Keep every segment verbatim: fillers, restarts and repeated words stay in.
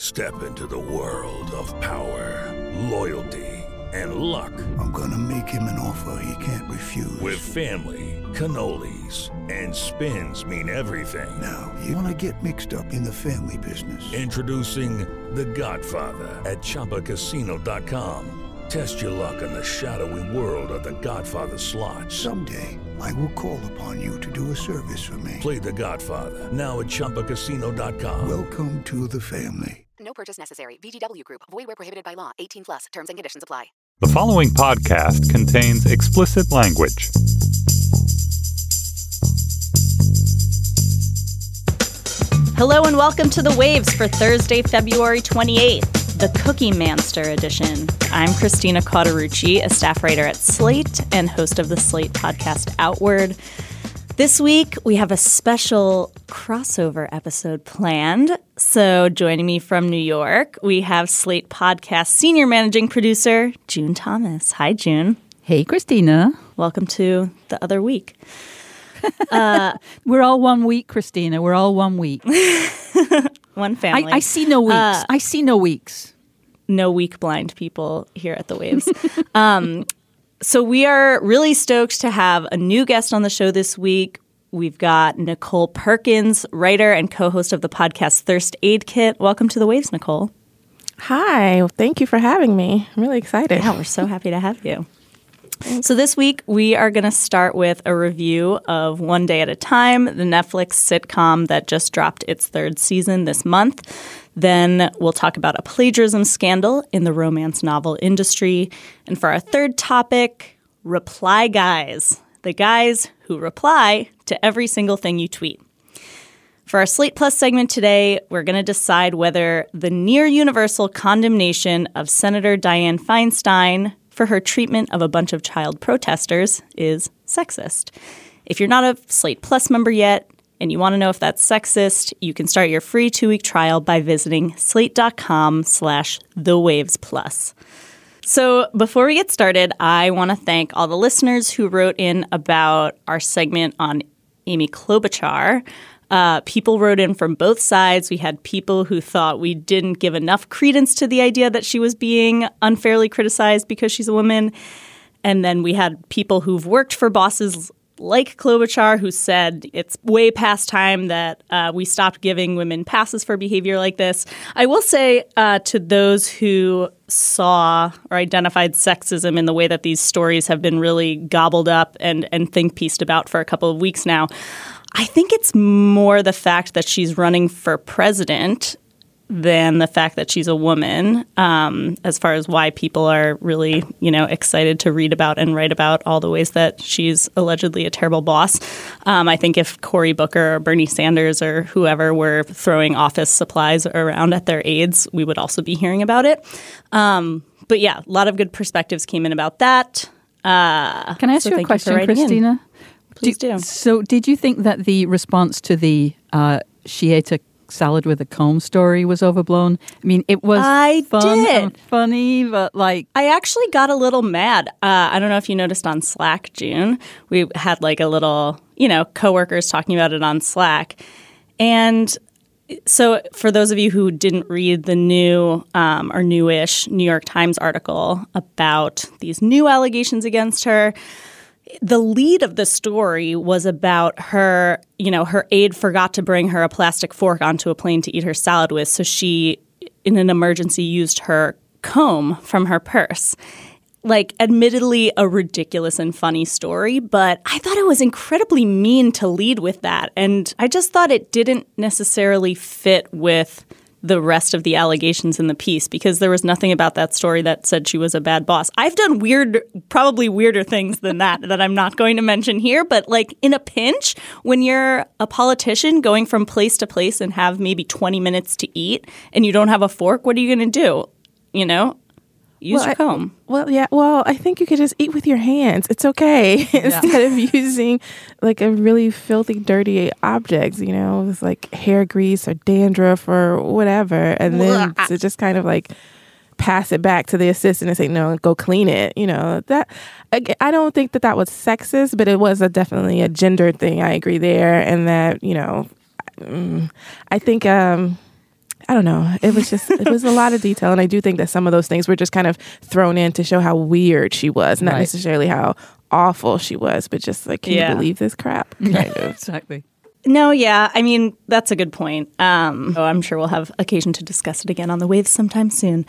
Step into the world of power, loyalty, and luck. I'm gonna make him an offer he can't refuse. With family, cannolis, and spins mean everything. Now, you wanna get mixed up in the family business. Introducing The Godfather at Chumba Casino dot com. Test your luck in the shadowy world of The Godfather slot. Someday, I will call upon you to do a service for me. Play The Godfather, now at Chumba Casino dot com. Welcome to the family. No purchase necessary. V G W Group. Void where prohibited by law. eighteen plus. Terms and conditions apply. The following podcast contains explicit language. Hello and welcome to The Waves for Thursday, February twenty-eighth, the Cookie Manster edition. I'm Christina Cauterucci, a staff writer at Slate and host of the Slate podcast Outward. This week, we have a special crossover episode planned. So joining me from New York, we have Slate podcast senior managing producer, June Thomas. Hi, June. Hey, Christina. Welcome to the other week. Uh, We're all one week, Christina. We're all one week. One family. I, I see no weeks. Uh, I see no weeks. No week blind people here at The Waves. um, so we are really stoked to have a new guest on the show this week. We've got Nicole Perkins, writer and co-host of the podcast Thirst Aid Kit. Welcome to The Waves, Nicole. Hi. Thank you for having me. I'm really excited. Yeah, we're so happy to have you. So this week, we are going to start with a review of One Day at a Time, the Netflix sitcom that just dropped its third season this month. Then we'll talk about a plagiarism scandal in the romance novel industry. And for our third topic, reply guys, the guys who reply to every single thing you tweet. For our Slate Plus segment today, we're going to decide whether the near-universal condemnation of Senator Dianne Feinstein for her treatment of a bunch of child protesters is sexist. If you're not a Slate Plus member yet and you want to know if that's sexist, you can start your free two-week trial by visiting slate.com slash the waves plus. So before we get started, I want to thank all the listeners who wrote in about our segment on Amy Klobuchar. Uh, people wrote in from both sides. We had people who thought we didn't give enough credence to the idea that she was being unfairly criticized because she's a woman. And then we had people who've worked for bosses like Klobuchar who said it's way past time that uh, we stopped giving women passes for behavior like this. I will say uh, to those who saw or identified sexism in the way that these stories have been really gobbled up and, and think pieced about for a couple of weeks now, I think it's more the fact that she's running for president than the fact that she's a woman, um, as far as why people are really, you know, excited to read about and write about all the ways that she's allegedly a terrible boss. Um, I think if Cory Booker or Bernie Sanders or whoever were throwing office supplies around at their aides, we would also be hearing about it. Um, but yeah, a lot of good perspectives came in about that. Uh, Can I ask so you a question, Christina? In. Please do. So did you think that the response to the uh, she ate a salad with a comb story was overblown? I mean, it was I fun did. and funny, but like... I actually got a little mad. Uh, I don't know if you noticed on Slack, June. We had like a little, you know, coworkers talking about it on Slack. And so for those of you who didn't read the new um, or newish New York Times article about these new allegations against her, the lead of the story was about her, you know, her aide forgot to bring her a plastic fork onto a plane to eat her salad with. So she, in an emergency, used her comb from her purse. Like, admittedly, a ridiculous and funny story, but I thought it was incredibly mean to lead with that. And I just thought it didn't necessarily fit with the rest of the allegations in the piece because there was nothing about that story that said she was a bad boss. I've done weird, probably weirder things than that that I'm not going to mention here. But like in a pinch, when you're a politician going from place to place and have maybe twenty minutes to eat and you don't have a fork, what are you going to do? You know? Use well, your comb. I, well, yeah. Well, I think you could just eat with your hands. It's okay. Yeah. Instead of using like a really filthy, dirty object, you know, with like hair grease or dandruff or whatever. And then to just kind of like pass it back to the assistant and say, no, go clean it. You know, that I, I don't think that that was sexist, but it was a, definitely a gender thing. I agree there. And that, you know, I think um, I don't know. It was just, it was a lot of detail. And I do think that some of those things were just kind of thrown in to show how weird she was, not right. necessarily how awful she was, but just like, can yeah. you believe this crap? Kind of. Exactly. No, yeah. I mean, that's a good point. Um, oh, I'm sure we'll have occasion to discuss it again on the waves sometime soon.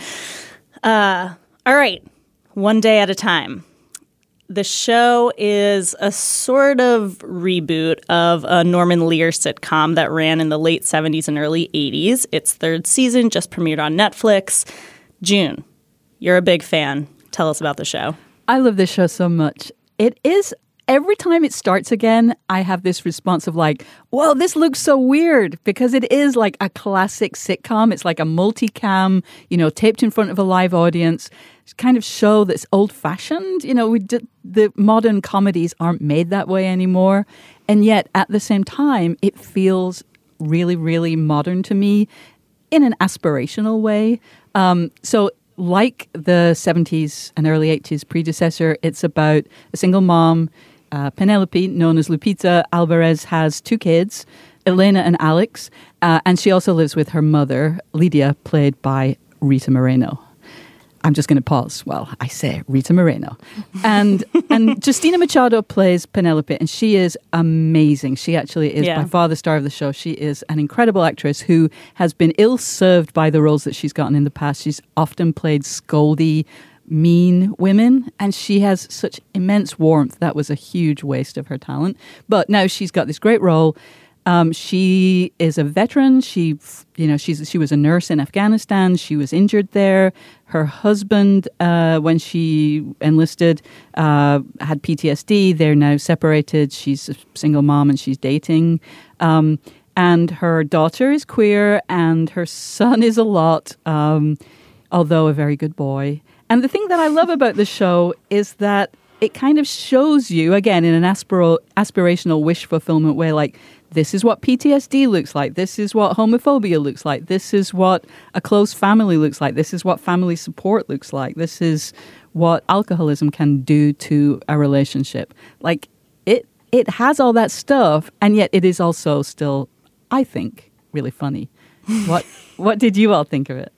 Uh, all right. One day at a time. The show is a sort of reboot of a Norman Lear sitcom that ran in the late seventies and early eighties. Its third season just premiered on Netflix. June, you're a big fan. Tell us about the show. I love this show so much. It is, every time it starts again, I have this response of like, whoa, this looks so weird, because it is like a classic sitcom. It's like a multicam, you know, taped in front of a live audience. It's kind of show that's old-fashioned. You know, we did, the modern comedies aren't made that way anymore. And yet, at the same time, it feels really, really modern to me in an aspirational way. Um, so like the seventies and early eighties predecessor, it's about a single mom, uh, Penelope, known as Lupita Alvarez, has two kids, Elena and Alex, uh, and she also lives with her mother, Lydia, played by Rita Moreno. I'm just going to pause while I say Rita Moreno. And and Justina Machado plays Penelope, and she is amazing. She actually is yeah. by far the star of the show. She is an incredible actress who has been ill-served by the roles that she's gotten in the past. She's often played scoldy, mean women, and she has such immense warmth. That was a huge waste of her talent. But now she's got this great role. Um, she is a veteran. She, you know, she's she was a nurse in Afghanistan. She was injured there. Her husband, uh, when she enlisted, uh, had P T S D. They're now separated. She's a single mom and she's dating. Um, and her daughter is queer, and her son is a lot, um, although a very good boy. And the thing that I love about the show is that it kind of shows you, again, in an aspiro- aspirational wish fulfillment way, like, this is what P T S D looks like. This is what homophobia looks like. This is what a close family looks like. This is what family support looks like. This is what alcoholism can do to a relationship. Like, it it has all that stuff, and yet it is also still, I think, really funny. What what did you all think of it?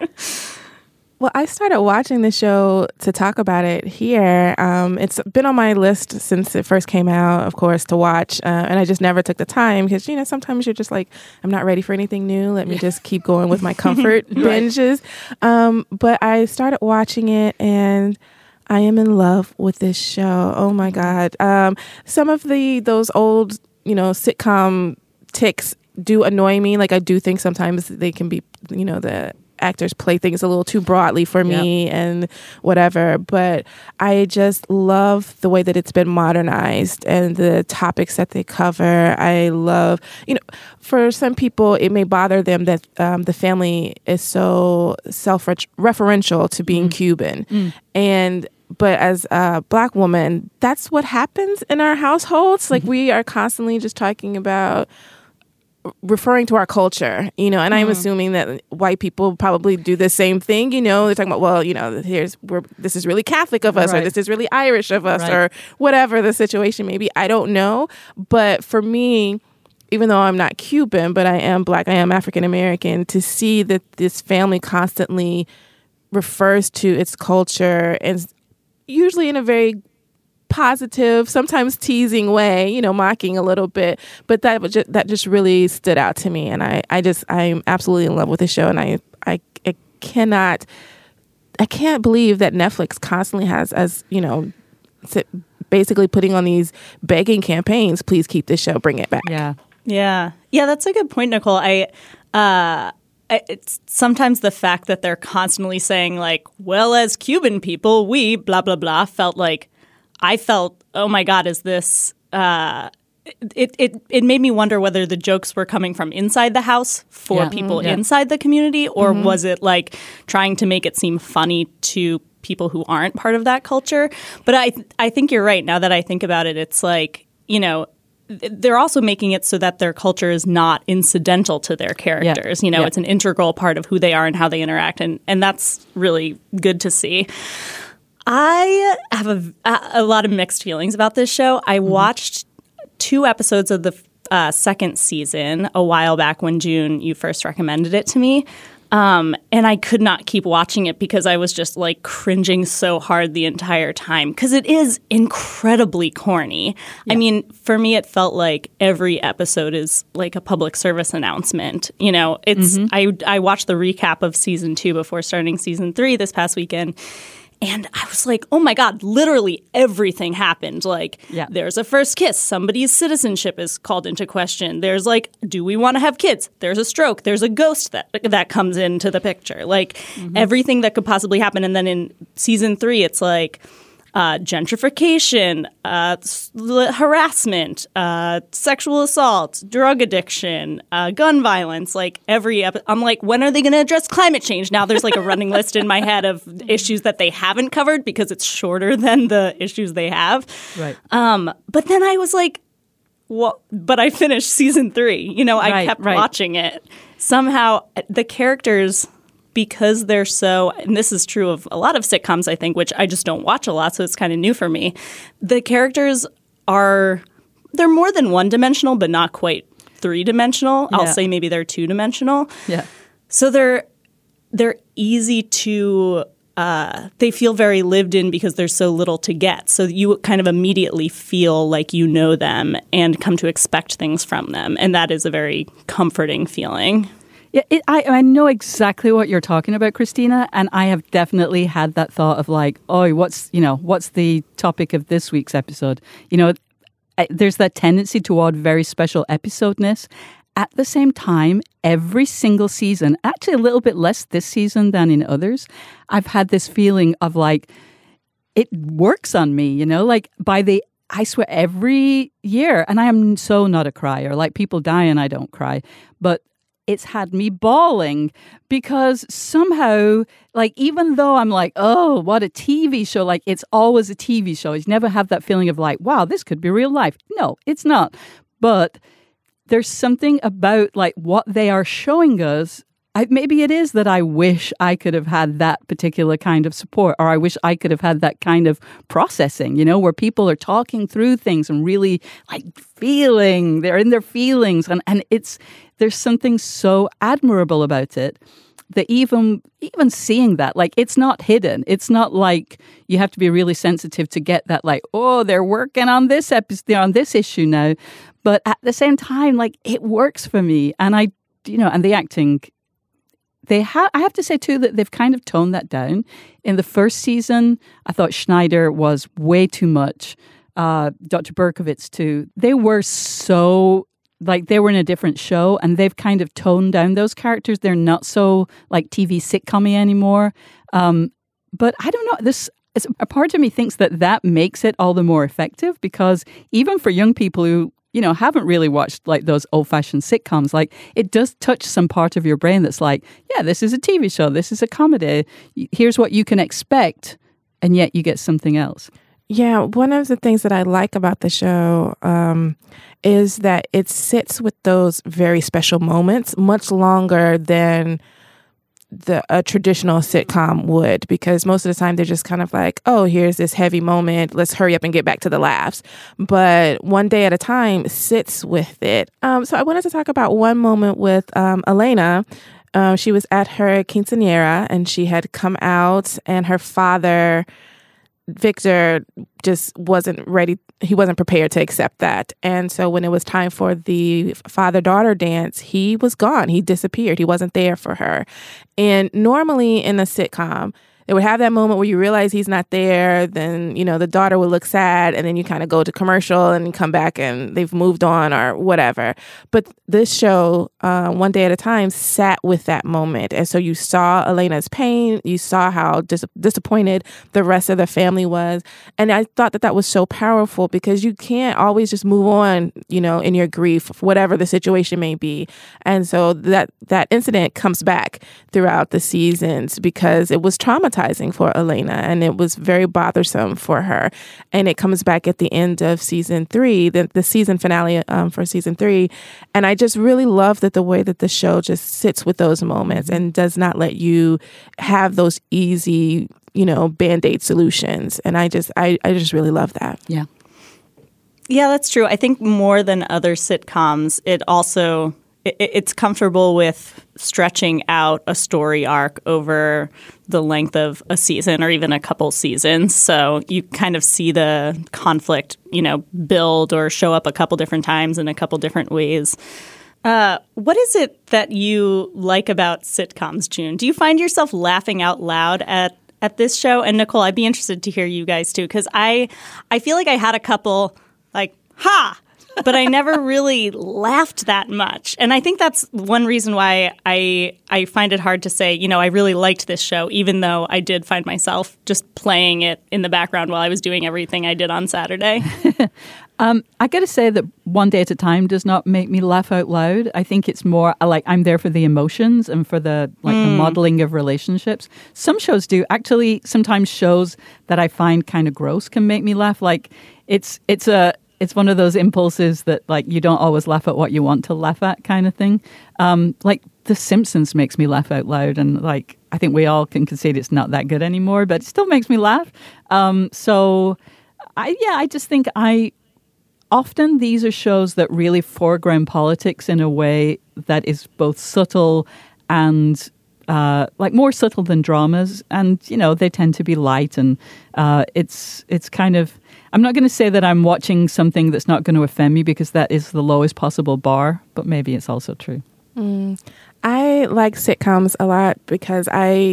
Well, I started watching the show to talk about it here. Um, it's been on my list since it first came out, of course, to watch. Uh, and I just never took the time because, you know, sometimes you're just like, I'm not ready for anything new. Let me just keep going with my comfort right. binges. Um, but I started watching it, and I am in love with this show. Oh, my God. Um, some of the those old, you know, sitcom tics do annoy me. Like, I do think sometimes they can be, you know, the actors play things a little too broadly for me yep. and whatever, but I just love the way that it's been modernized and the topics that they cover. I love, you know, for some people it may bother them that um, the family is so self-referential to being mm. Cuban. Mm. And but as a Black woman, that's what happens in our households. Like, we are constantly just talking about referring to our culture, you know, and mm-hmm. I'm assuming that white people probably do the same thing, you know, they're talking about, well, you know, here's, we're, this is really Catholic of us, right. or this is really Irish of us, right. or whatever the situation may be. I don't know. But for me, even though I'm not Cuban, but I am Black, I am African American, to see that this family constantly refers to its culture, and usually in a very positive, sometimes teasing way, you know, mocking a little bit, but that was just, that just really stood out to me, and I, I just I'm absolutely in love with the show, and I, I I cannot I can't believe that Netflix constantly has, as you know, basically putting on these begging campaigns. Please keep this show, bring it back. Yeah, yeah, yeah. That's a good point, Nicole. I. Uh, It's sometimes the fact that they're constantly saying, like, well, as Cuban people, we blah blah blah, felt like. I felt, oh my God, is this, uh, it, it, it made me wonder whether the jokes were coming from inside the house for yeah. people mm-hmm. yeah. inside the community, or mm-hmm. was it like trying to make it seem funny to people who aren't part of that culture? But I, I think you're right. Now that I think about it, it's like, you know, they're also making it so that their culture is not incidental to their characters. Yeah. You know, yeah. it's an integral part of who they are and how they interact. And, and that's really good to see. I have a, a lot of mixed feelings about this show. I mm-hmm. watched two episodes of the uh, second season a while back when June, you first recommended it to me. Um, and I could not keep watching it because I was just like cringing so hard the entire time because it is incredibly corny. Yeah. I mean, for me, it felt like every episode is like a public service announcement. You know, it's mm-hmm. I I watched the recap of season two before starting season three this past weekend. And I was like, oh my God, literally everything happened. Like, yeah. there's a first kiss. Somebody's citizenship is called into question. There's like, do we want to have kids? There's a stroke. There's a ghost that that comes into the picture. Like, mm-hmm. everything that could possibly happen. And then in season three, it's like uh, gentrification, uh, harassment, uh, sexual assault, drug addiction, uh, gun violence. Like every epi- I'm like, when are they going to address climate change? Now there's like a running list in my head of issues that they haven't covered because it's shorter than the issues they have. Right. Um, but then I was like, well, but I finished season three. You know, I right, kept right. watching it. Somehow the characters, because they're so, and this is true of a lot of sitcoms, I think, which I just don't watch a lot, so it's kind of new for me. The characters are, they're more than one-dimensional, but not quite three-dimensional. Yeah. I'll say maybe they're two-dimensional. Yeah. So they're they're easy to, uh, they feel very lived in because there's so little to get. So you kind of immediately feel like you know them and come to expect things from them. And that is a very comforting feeling. Yeah, it, I I know exactly what you're talking about, Christina, and I have definitely had that thought of like, oh, what's you know, what's the topic of this week's episode? You know, there's that tendency toward very special episodeness. At the same time, every single season, actually a little bit less this season than in others, I've had this feeling of like it works on me. You know, like by the I swear every year, and I am so not a crier. Like people die and I don't cry, but it's had me bawling because somehow, like, even though I'm like, oh, what a T V show, like, it's always a T V show. You never have that feeling of like, wow, this could be real life. No, it's not. But there's something about, like, what they are showing us. I, maybe it is that I wish I could have had that particular kind of support, or I wish I could have had that kind of processing, you know, where people are talking through things and really like feeling, they're in their feelings. And, and it's, there's something so admirable about it that even, even seeing that, like, it's not hidden. It's not like you have to be really sensitive to get that, like, oh, they're working on this episode, they're on this issue now. But at the same time, like, it works for me. And I, you know, and the acting, They have. I have to say, too, that they've kind of toned that down. In the first season, I thought Schneider was way too much. Uh, Doctor Berkovitz, too. They were so, like, they were in a different show, and they've kind of toned down those characters. They're not so, like, T V sitcom-y anymore. Um, but I don't know. This a part of me thinks that that makes it all the more effective because even for young people who, you know, haven't really watched like those old-fashioned sitcoms, like it does touch some part of your brain that's like, yeah, this is a T V show, this is a comedy, here's what you can expect, and yet you get something else. Yeah, one of the things that I like about the show um, is that it sits with those very special moments much longer than the a traditional sitcom would, because most of the time they're just kind of like, oh, here's this heavy moment, let's hurry up and get back to the laughs. But One Day at a Time sits with it. Um, so I wanted to talk about one moment with um, Elena. Uh, she was at her quinceañera and she had come out, and her father, Victor, just wasn't ready. He wasn't prepared to accept that. And so when it was time for the father-daughter dance, he was gone. He disappeared. He wasn't there for her. And normally in a sitcom, they would have that moment where you realize he's not there. Then, you know, the daughter would look sad, and then you kind of go to commercial and you come back and they've moved on or whatever. But this show, uh, One Day at a Time, sat with that moment. And so you saw Elena's pain. You saw how dis- disappointed the rest of the family was. And I thought that that was so powerful because you can't always just move on, you know, in your grief, whatever the situation may be. And so that, that incident comes back throughout the seasons because it was traumatizing for Elena, and it was very bothersome for her. And it comes back at the end of season three, the, the season finale um, for season three. And I just really love that the way that the show just sits with those moments and does not let you have those easy, you know, Band-Aid solutions. And I just, I, I just really love that. Yeah. Yeah, that's true. I think more than other sitcoms, it also it, it's comfortable with stretching out a story arc over the length of a season or even a couple seasons. So you kind of see the conflict, you know, build or show up a couple different times in a couple different ways. Uh, what is it that you like about sitcoms, June? Do you find yourself laughing out loud at at this show? And Nicole, I'd be interested to hear you guys too, because I I feel like I had a couple like, ha! But I never really laughed that much. And I think that's one reason why I I find it hard to say, you know, I really liked this show, even though I did find myself just playing it in the background while I was doing everything I did on Saturday. um, I got to say that One Day at a Time does not make me laugh out loud. I think it's more like I'm there for the emotions and for the like mm. the modeling of relationships. Some shows do. Actually, sometimes shows that I find kind of gross can make me laugh. Like it's it's a It's one of those impulses that, like, you don't always laugh at what you want to laugh at kind of thing. Um, like, The Simpsons makes me laugh out loud. And, like, I think we all can concede it's not that good anymore, but it still makes me laugh. Um, so, I yeah, I just think I... Often these are shows that really foreground politics in a way that is both subtle and... Uh, like more subtle than dramas, and you know they tend to be light, and uh, it's it's kind of. I'm not going to say that I'm watching something that's not going to offend me because that is the lowest possible bar, but maybe it's also true. Mm. I like sitcoms a lot because I.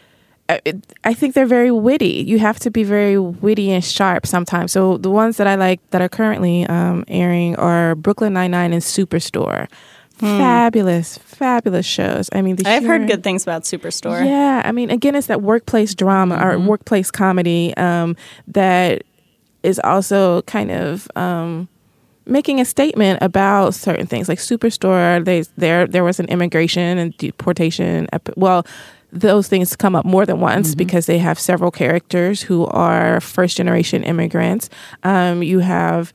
I think they're very witty. You have to be very witty and sharp sometimes. So the ones that I like that are currently um, airing are Brooklyn Nine-Nine and Superstore. Hmm. Fabulous, fabulous shows. I mean, the I've humor, heard good things about Superstore. Yeah, I mean, again, it's that workplace drama mm-hmm. or workplace comedy um, that is also kind of um, making a statement about certain things. Like Superstore, they there there was an immigration and deportation. Epi- well, those things come up more than once mm-hmm. because they have several characters who are first generation immigrants. Um, you have.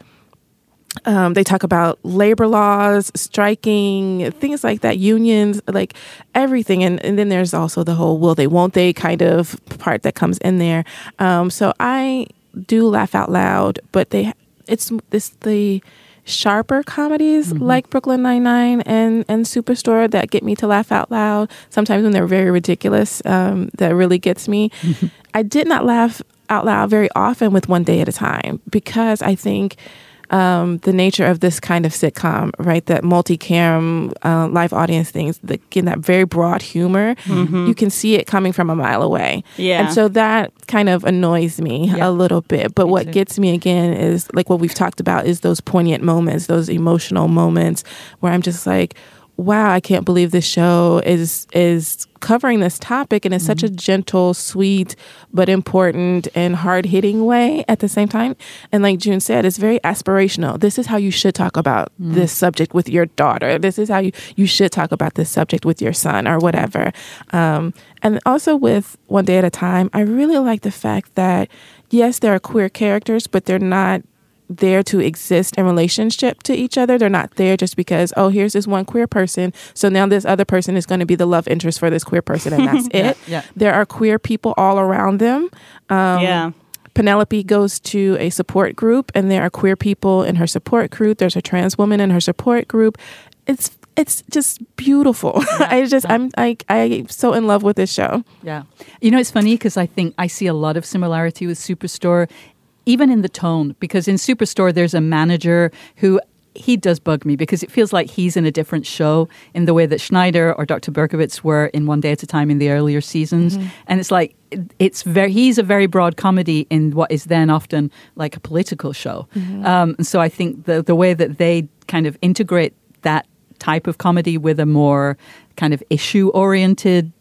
Um, they talk about labor laws, striking, things like that, unions, like everything. And, and then there's also the whole will they, won't they kind of part that comes in there. Um, so I do laugh out loud, but they it's this the sharper comedies mm-hmm. like Brooklyn Nine-Nine and, and Superstore that get me to laugh out loud. Sometimes when they're very ridiculous, um, that really gets me. Mm-hmm. I did not laugh out loud very often with One Day at a Time because I think... Um, the nature of this kind of sitcom, right? That multicam uh, live audience things, the, again, that very broad humor, mm-hmm. you can see it coming from a mile away. Yeah. And so that kind of annoys me yeah. a little bit. But me what too. Gets me again is like what we've talked about is those poignant moments, those emotional moments where I'm just like, wow, I can't believe this show is is covering this topic in a, mm-hmm. such a gentle, sweet, but important and hard-hitting way at the same time. And like June said, it's very aspirational. This is how you should talk about mm-hmm. this subject with your daughter. This is how you, you should talk about this subject with your son or whatever. Um, and also with One Day at a Time, I really like the fact that, yes, there are queer characters, but they're not there to exist in relationship to each other. They're not there just because, oh, here's this one queer person, so now this other person is going to be the love interest for this queer person, and that's yeah, it. Yeah. There are queer people all around them. Um, yeah. Penelope goes to a support group, and there are queer people in her support group. There's a trans woman in her support group. It's it's just beautiful. Yeah, I just yeah. I'm I I'm so in love with this show. Yeah, you know, it's funny because I think I see a lot of similarity with Superstore. Even in the tone, because in Superstore, there's a manager who, he does bug me because it feels like he's in a different show in the way that Schneider or Doctor Berkowitz were in One Day at a Time in the earlier seasons. Mm-hmm. And it's like, it's very, he's a very broad comedy in what is then often like a political show. Mm-hmm. Um, and so I think the, the way that they kind of integrate that type of comedy with a more kind of issue-oriented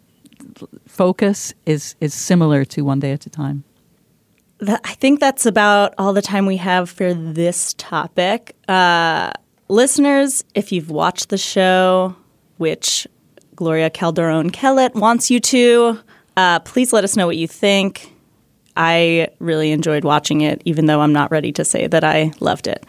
focus is is similar to One Day at a Time. That, I think that's about all the time we have for this topic. Uh, listeners, if you've watched the show, which Gloria Calderon-Kellett wants you to, uh, please let us know what you think. I really enjoyed watching it, even though I'm not ready to say that I loved it.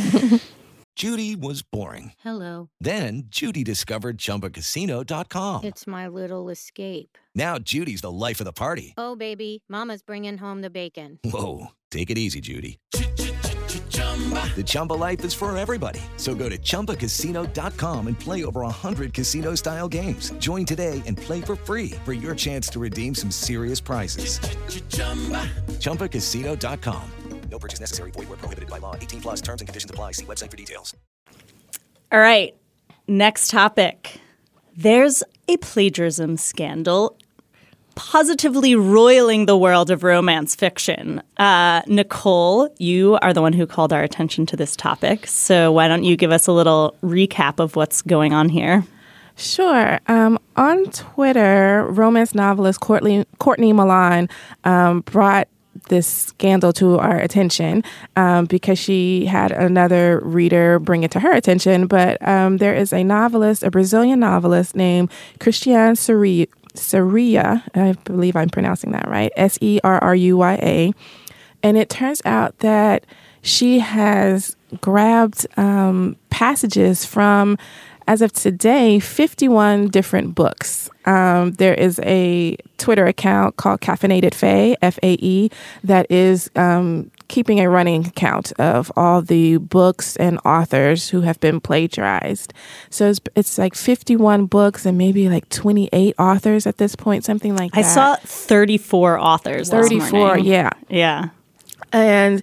Judy was boring. Hello. Then Judy discovered Chumba Casino dot com. It's my little escape. Now Judy's the life of the party. Oh, baby, mama's bringing home the bacon. Whoa, take it easy, Judy. The Chumba life is for everybody. So go to Chumba Casino dot com and play over one hundred casino-style games. Join today and play for free for your chance to redeem some serious prizes. Chumba Casino dot com. No purchase necessary. Void where prohibited by law. eighteen plus terms and conditions apply. See website for details. All right. Next topic. There's a plagiarism scandal positively roiling the world of romance fiction. Uh, Nicole, you are the one who called our attention to this topic. So why don't you give us a little recap of what's going on here? Sure. Um, on Twitter, romance novelist Courtney, Courtney Milan um, brought this scandal to our attention um, because she had another reader bring it to her attention. But um, there is a novelist, a Brazilian novelist named Christiane Serruya, Serruya, I believe I'm pronouncing that right, S E R R U Y A. And it turns out that she has grabbed um, passages from, as of today, fifty-one different books. Um, there is a Twitter account called Caffeinated Fae, F A E, that is um, keeping a running account of all the books and authors who have been plagiarized. So it's, it's like fifty-one books and maybe like twenty-eight authors at this point, something like that. I saw thirty-four authors thirty-four, last morning. yeah. Yeah. And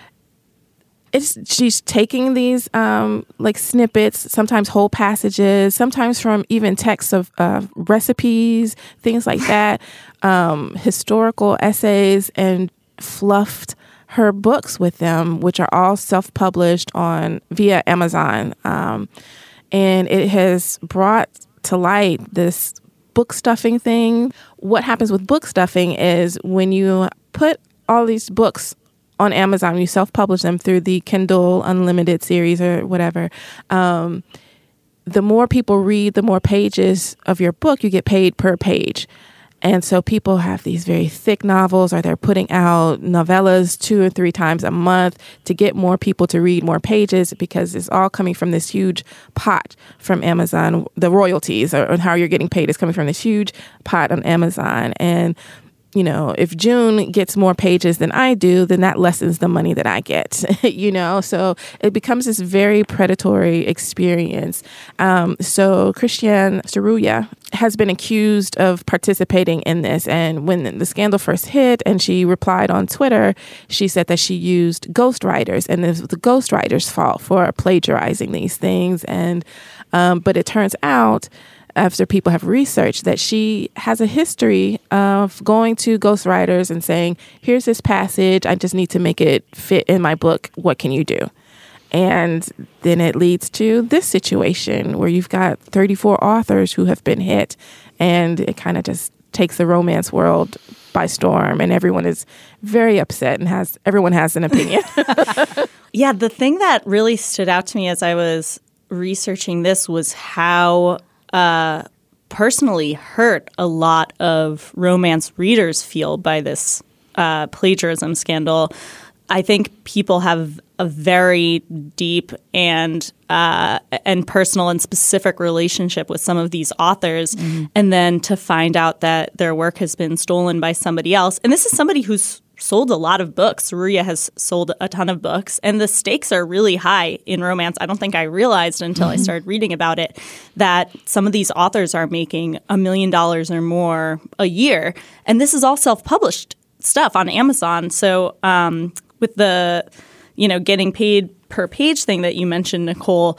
it's she's taking these um, like snippets, sometimes whole passages, sometimes from even texts of uh, recipes, things like that, um, historical essays, and fluffed her books with them, which are all self-published on via Amazon. Um, and it has brought to light this book stuffing thing. What happens with book stuffing is when you put all these books on Amazon, you self-publish them through the Kindle Unlimited series or whatever. Um, the more people read, the more pages of your book, you get paid per page. And so people have these very thick novels, or they're putting out novellas two or three times a month to get more people to read more pages, because it's all coming from this huge pot from Amazon. The royalties or how you're getting paid is coming from this huge pot on Amazon. And you know, if June gets more pages than I do, then that lessens the money that I get, you know? So it becomes this very predatory experience. Um, so Christiane Serruya has been accused of participating in this. And when the scandal first hit and she replied on Twitter, she said that she used ghostwriters, and it was the ghostwriters' fault for plagiarizing these things. And um, but it turns out, after people have researched, that she has a history of going to ghostwriters and saying, here's this passage, I just need to make it fit in my book. What can you do? And then it leads to this situation where you've got thirty-four authors who have been hit, and it kind of just takes the romance world by storm, and everyone is very upset and has everyone has an opinion. Yeah, the thing that really stood out to me as I was researching this was how Uh, personally hurt a lot of romance readers feel by this uh, plagiarism scandal. I think people have a very deep and uh, and personal and specific relationship with some of these authors, mm-hmm. and then to find out that their work has been stolen by somebody else. And this is somebody who's sold a lot of books. Serruya has sold a ton of books, and the stakes are really high in romance. I don't think I realized until mm-hmm. I started reading about it that some of these authors are making a million dollars or more a year, and this is all self-published stuff on Amazon. So um, with the, you know, getting paid per page thing that you mentioned, Nicole,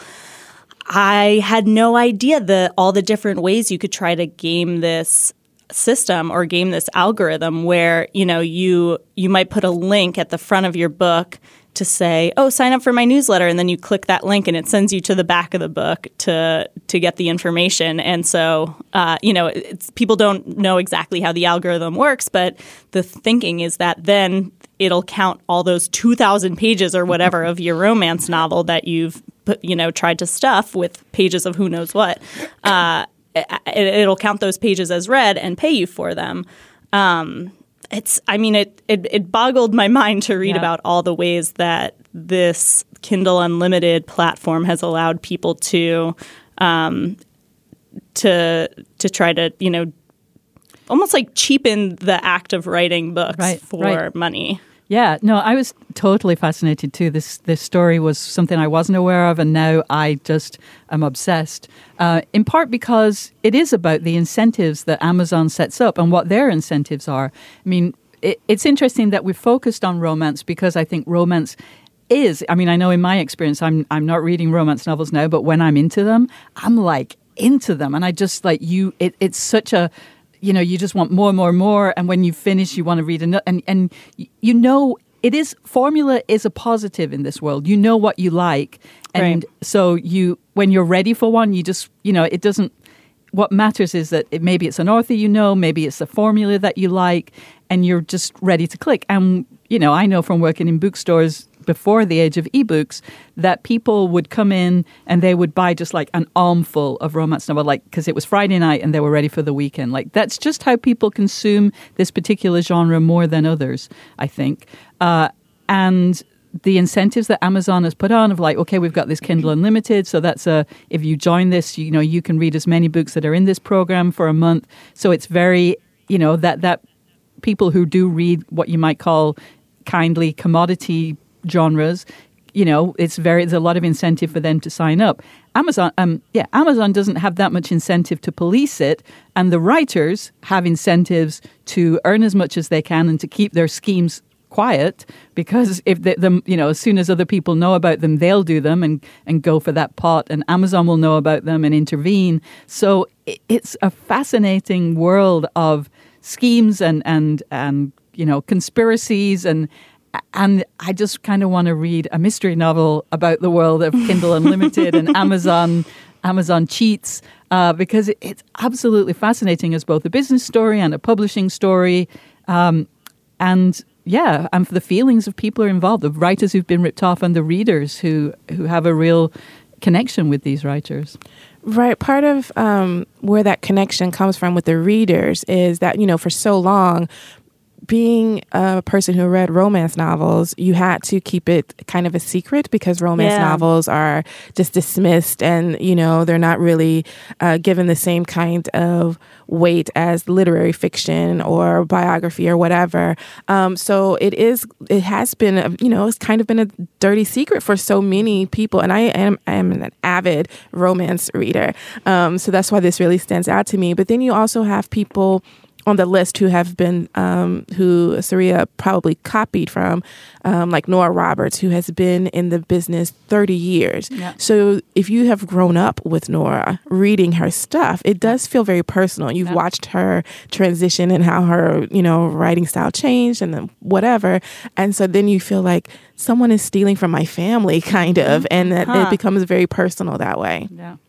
I had no idea that all the different ways you could try to game this system or game this algorithm where, you know, you you might put a link at the front of your book to say, oh, sign up for my newsletter. And then you click that link and it sends you to the back of the book to to get the information. And so, uh, you know, it's, people don't know exactly how the algorithm works, but the thinking is that then it'll count all those two thousand pages or whatever of your romance novel that you've, put, you know, tried to stuff with pages of who knows what. Uh It'll count those pages as read and pay you for them. Um, it's, I mean, it, it it boggled my mind to read yeah. about all the ways that this Kindle Unlimited platform has allowed people to um, to to try to, you know, almost like cheapen the act of writing books right, for right. money. Yeah, no, I was totally fascinated too. This this story was something I wasn't aware of, and now I just am obsessed. Uh, in part because it is about the incentives that Amazon sets up and what their incentives are. I mean, it, it's interesting that we've focused on romance because I think romance is. I mean, I know in my experience, I'm I'm not reading romance novels now, but when I'm into them, I'm like into them, and I just like you. It, it's such a You know, you just want more and more and more. And when you finish, you want to read another. And, and you know, it is, formula is a positive in this world. You know what you like. And right. so you, when you're ready for one, you just, you know, it doesn't, what matters is that it, maybe it's an author you know, maybe it's a formula that you like, and you're just ready to click. And, you know, I know from working in bookstores before the age of ebooks that people would come in and they would buy just like an armful of romance novel, like because it was Friday night and they were ready for the weekend. Like that's just how people consume this particular genre more than others, I think. Uh, and the incentives that Amazon has put on of like, okay, we've got this Kindle Unlimited, so that's a, if you join this, you know, you can read as many books that are in this program for a month. So it's very, you know, that that people who do read what you might call kindly commodity genres, you know, it's very, there's a lot of incentive for them to sign up. Amazon, um, yeah, Amazon doesn't have that much incentive to police it, and the writers have incentives to earn as much as they can and to keep their schemes quiet, because if they, them, you know, as soon as other people know about them, they'll do them and, and go for that pot, and Amazon will know about them and intervene. So it, it's a fascinating world of schemes and and and you know, conspiracies and. And I just kind of want to read a mystery novel about the world of Kindle Unlimited and Amazon Amazon cheats, uh, because it, it's absolutely fascinating as both a business story and a publishing story. Um, and yeah, and for the feelings of people who are involved, the writers who've been ripped off and the readers who, who have a real connection with these writers. Right. Part of um, where that connection comes from with the readers is that, you know, for so long, being a person who read romance novels, you had to keep it kind of a secret because romance yeah. novels are just dismissed and, you know, they're not really uh, given the same kind of weight as literary fiction or biography or whatever. Um, so it is, it has been, a, you know, it's kind of been a dirty secret for so many people. And I am, I am an avid romance reader. Um, so that's why this really stands out to me. But then you also have people on the list who have been, um, who Saria probably copied from, um, like Nora Roberts, who has been in the business thirty years. Yeah. So if you have grown up with Nora, reading her stuff, it does feel very personal. You've yeah. watched her transition and how her, you know, writing style changed and then whatever. And so then you feel like someone is stealing from my family, kind of, and that huh. it becomes very personal that way. Yeah.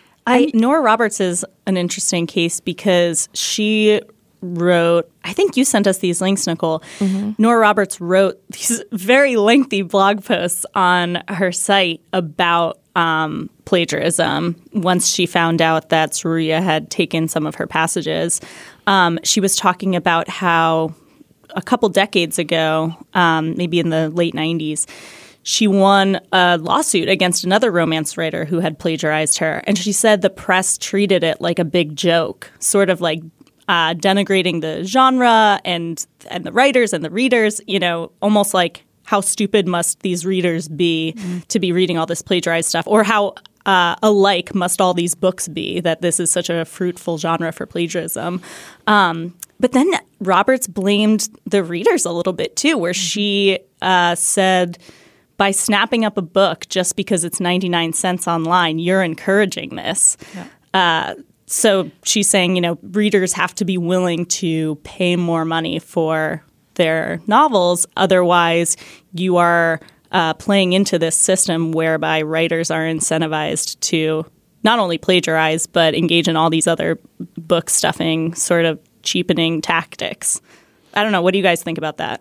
I, Nora Roberts is an interesting case because she wrote, I think you sent us these links, Nicole. Mm-hmm. Nora Roberts wrote these very lengthy blog posts on her site about um, plagiarism once she found out that Saria had taken some of her passages. Um, she was talking about how a couple decades ago, um, maybe in the late nineties, she won a lawsuit against another romance writer who had plagiarized her. And she said the press treated it like a big joke, sort of like Uh, denigrating the genre and and the writers and the readers, you know, almost like how stupid must these readers be mm. to be reading all this plagiarized stuff, or how uh, alike must all these books be that this is such a fruitful genre for plagiarism. Um, but then Roberts blamed the readers a little bit too, where she uh, said, by snapping up a book just because it's ninety-nine cents online, you're encouraging this. Yeah. Uh, So she's saying, you know, readers have to be willing to pay more money for their novels. Otherwise, you are uh, playing into this system whereby writers are incentivized to not only plagiarize, but engage in all these other book stuffing, sort of cheapening tactics. I don't know. What do you guys think about that?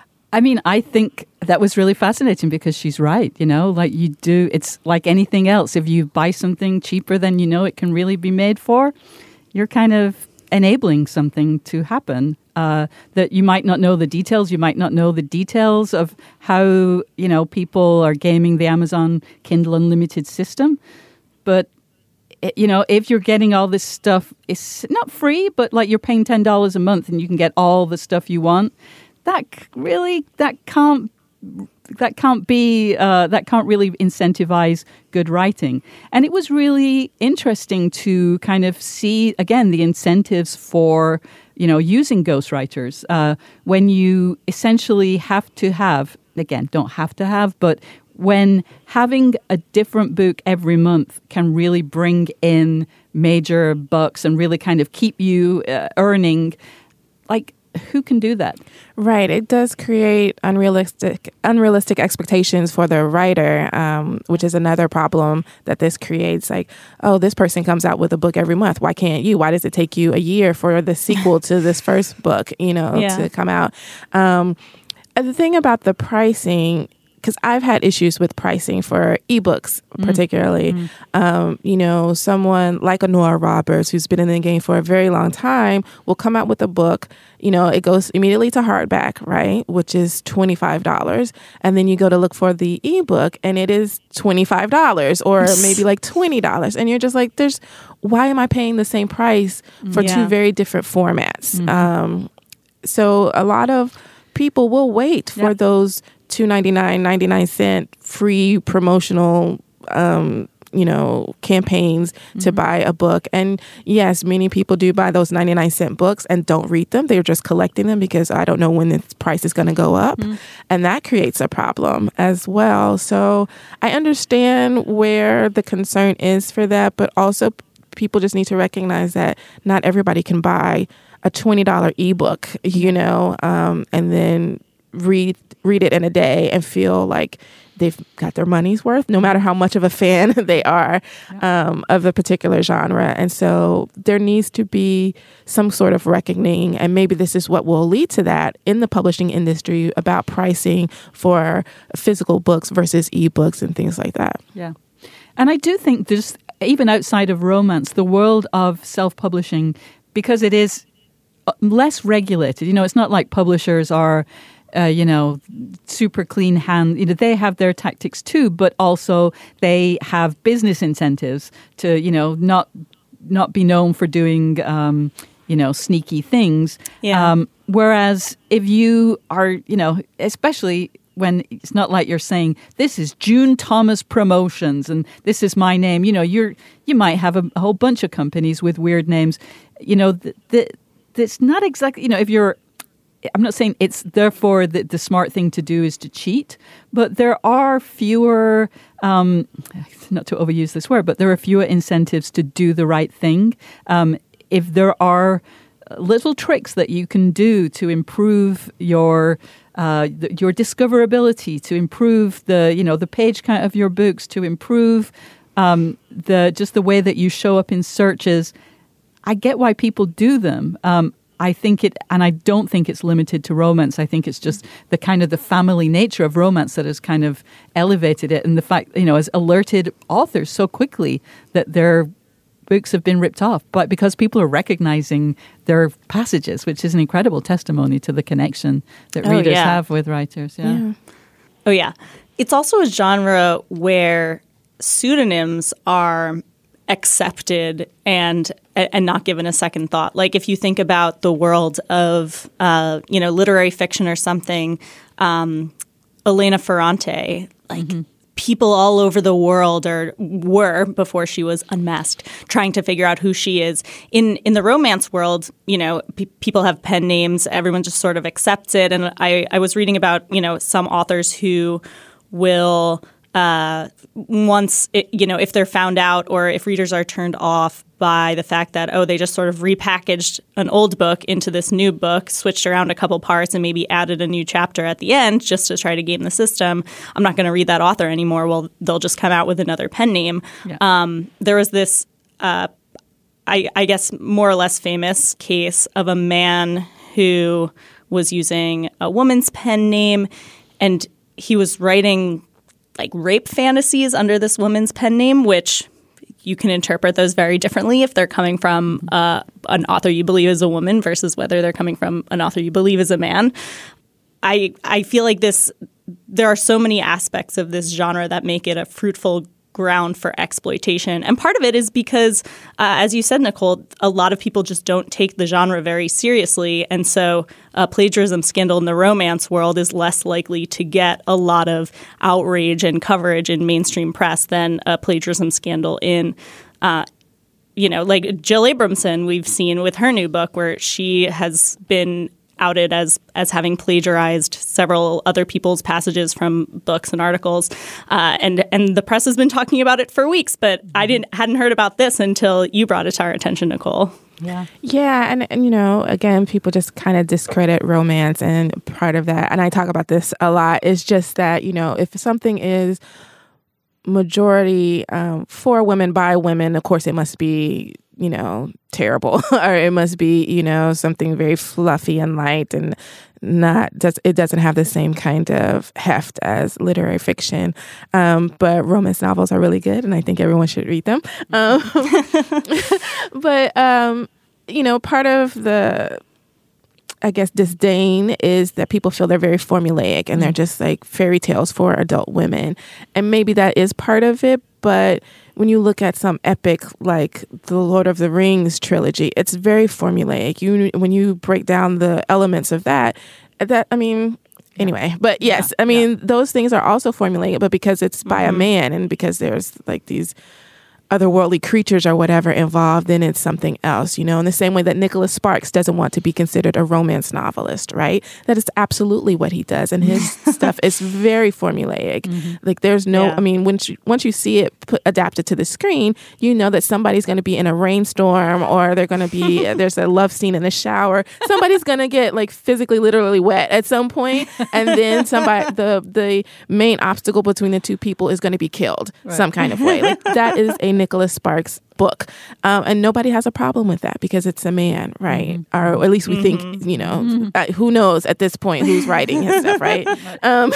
I mean, I think that was really fascinating because she's right, you know, like you do, it's like anything else. If you buy something cheaper than you know it can really be made for, you're kind of enabling something to happen uh, that you might not know the details. You might not know the details of how, you know, people are gaming the Amazon Kindle Unlimited system. But, you know, if you're getting all this stuff, it's not free, but like you're paying ten dollars a month and you can get all the stuff you want. that really that can't that can't be uh, that can't really incentivize good writing. And it was really interesting to kind of see again the incentives for you know using ghostwriters uh, when you essentially have to have again don't have to have but when having a different book every month can really bring in major bucks and really kind of keep you uh, earning, like, who can do that? Right. It does create unrealistic unrealistic expectations for the writer, um, which is another problem that this creates. Like, oh, this person comes out with a book every month. Why can't you? Why does it take you a year for the sequel to this first book, you know, yeah. to come out? Um, and the thing about the pricing, because I've had issues with pricing for ebooks, particularly. Mm-hmm. Um, you know, someone like a Nora Roberts, who's been in the game for a very long time, will come out with a book. You know, it goes immediately to hardback, right, which is twenty-five dollars. And then you go to look for the ebook, and it is twenty-five dollars or maybe like twenty dollars. And you're just like, "There's, why am I paying the same price for yeah. two very different formats?" Mm-hmm. Um, so a lot of people will wait for yep. those two ninety-nine, ninety-nine cent free promotional, um, you know, campaigns mm-hmm. to buy a book. And yes, many people do buy those ninety-nine cent books and don't read them. They're just collecting them because I don't know when the price is going to go up. Mm-hmm. And that creates a problem as well. So I understand where the concern is for that, but also people just need to recognize that not everybody can buy a twenty dollars ebook, you know, um, and then read read it in a day and feel like they've got their money's worth, no matter how much of a fan they are um, of a particular genre. And so there needs to be some sort of reckoning, and maybe this is what will lead to that in the publishing industry about pricing for physical books versus ebooks and things like that. Yeah. And I do think there's, even outside of romance, the world of self-publishing, because it is less regulated. You know, it's not like publishers are Uh, you know, super clean hand. You know, they have their tactics too, but also they have business incentives to, you know, not not be known for doing, um, you know, sneaky things. Yeah. Um, whereas if you are, you know, especially when it's not like you're saying, this is June Thomas Promotions and this is my name. You know, you're you might have a, a whole bunch of companies with weird names. You know, the, the, it's not exactly, you know, if you're, I'm not saying it's therefore the, the smart thing to do is to cheat, but there are fewer, um, not to overuse this word, but there are fewer incentives to do the right thing. Um, if there are little tricks that you can do to improve your uh, your discoverability, to improve the you know the page count of your books, to improve um, the just the way that you show up in searches, I get why people do them. Um, I think it, and I don't think it's limited to romance. I think it's just the kind of the family nature of romance that has kind of elevated it, and the fact, you know, has alerted authors so quickly that their books have been ripped off, but because people are recognizing their passages, which is an incredible testimony to the connection that oh, readers yeah. have with writers. Yeah. yeah. Oh, yeah. It's also a genre where pseudonyms are accepted and and not given a second thought. Like if you think about the world of uh, you know literary fiction or something, um, Elena Ferrante, like mm-hmm. people all over the world are were before she was unmasked, trying to figure out who she is. In in the romance world, you know, pe- people have pen names. Everyone just sort of accepts it. And I I was reading about you know some authors who will. Uh, once, it, you know, if they're found out or if readers are turned off by the fact that, oh, they just sort of repackaged an old book into this new book, switched around a couple parts and maybe added a new chapter at the end just to try to game the system, I'm not going to read that author anymore. Well, they'll just come out with another pen name. Yeah. Um, there was this, uh, I, I guess, more or less famous case of a man who was using a woman's pen name, and he was writing like rape fantasies under this woman's pen name, which you can interpret those very differently if they're coming from uh, an author you believe is a woman versus whether they're coming from an author you believe is a man. I I feel like this there are so many aspects of this genre that make it a fruitful ground for exploitation. And part of it is because, uh, as you said, Nicole, a lot of people just don't take the genre very seriously. And so a plagiarism scandal in the romance world is less likely to get a lot of outrage and coverage in mainstream press than a plagiarism scandal in uh you know, like Jill Abramson, we've seen with her new book where she has been outed as as having plagiarized several other people's passages from books and articles, uh, and and the press has been talking about it for weeks. But I didn't hadn't heard about this until you brought it to our attention, Nicole. Yeah, yeah, and, and you know, again, people just kind of discredit romance, and part of that, and I talk about this a lot, is just that, you know, if something is majority um, for women by women, of course it must be, you know, terrible, or it must be, you know, something very fluffy and light and not does it doesn't have the same kind of heft as literary fiction. Um, but romance novels are really good, and I think everyone should read them. Um, but um, you know, part of the I guess disdain is that people feel they're very formulaic and they're just like fairy tales for adult women. And maybe that is part of it, but when you look at some epic like the Lord of the Rings trilogy, it's very formulaic. You when you break down the elements of that, that I mean, anyway, but yes, yeah, I mean, yeah. those things are also formulaic, but because it's by mm-hmm. a man and because there's like these otherworldly creatures or whatever involved, then it's something else, you know, in the same way that Nicholas Sparks doesn't want to be considered a romance novelist, right? That is absolutely what he does. And his stuff is very formulaic. Mm-hmm. Like there's no, yeah. I mean, once you, once you see it put, adapted to the screen, you know that somebody's going to be in a rainstorm, or they're going to be, there's a love scene in the shower. Somebody's going to get like physically, literally wet at some point, and then somebody, the, the main obstacle between the two people is going to be killed right. some kind of way. Like that is a Nicholas Sparks book, um, and nobody has a problem with that because it's a man, right? Mm-hmm. Or at least we mm-hmm. think, you know, mm-hmm. uh, who knows at this point who's writing his stuff, right? Um,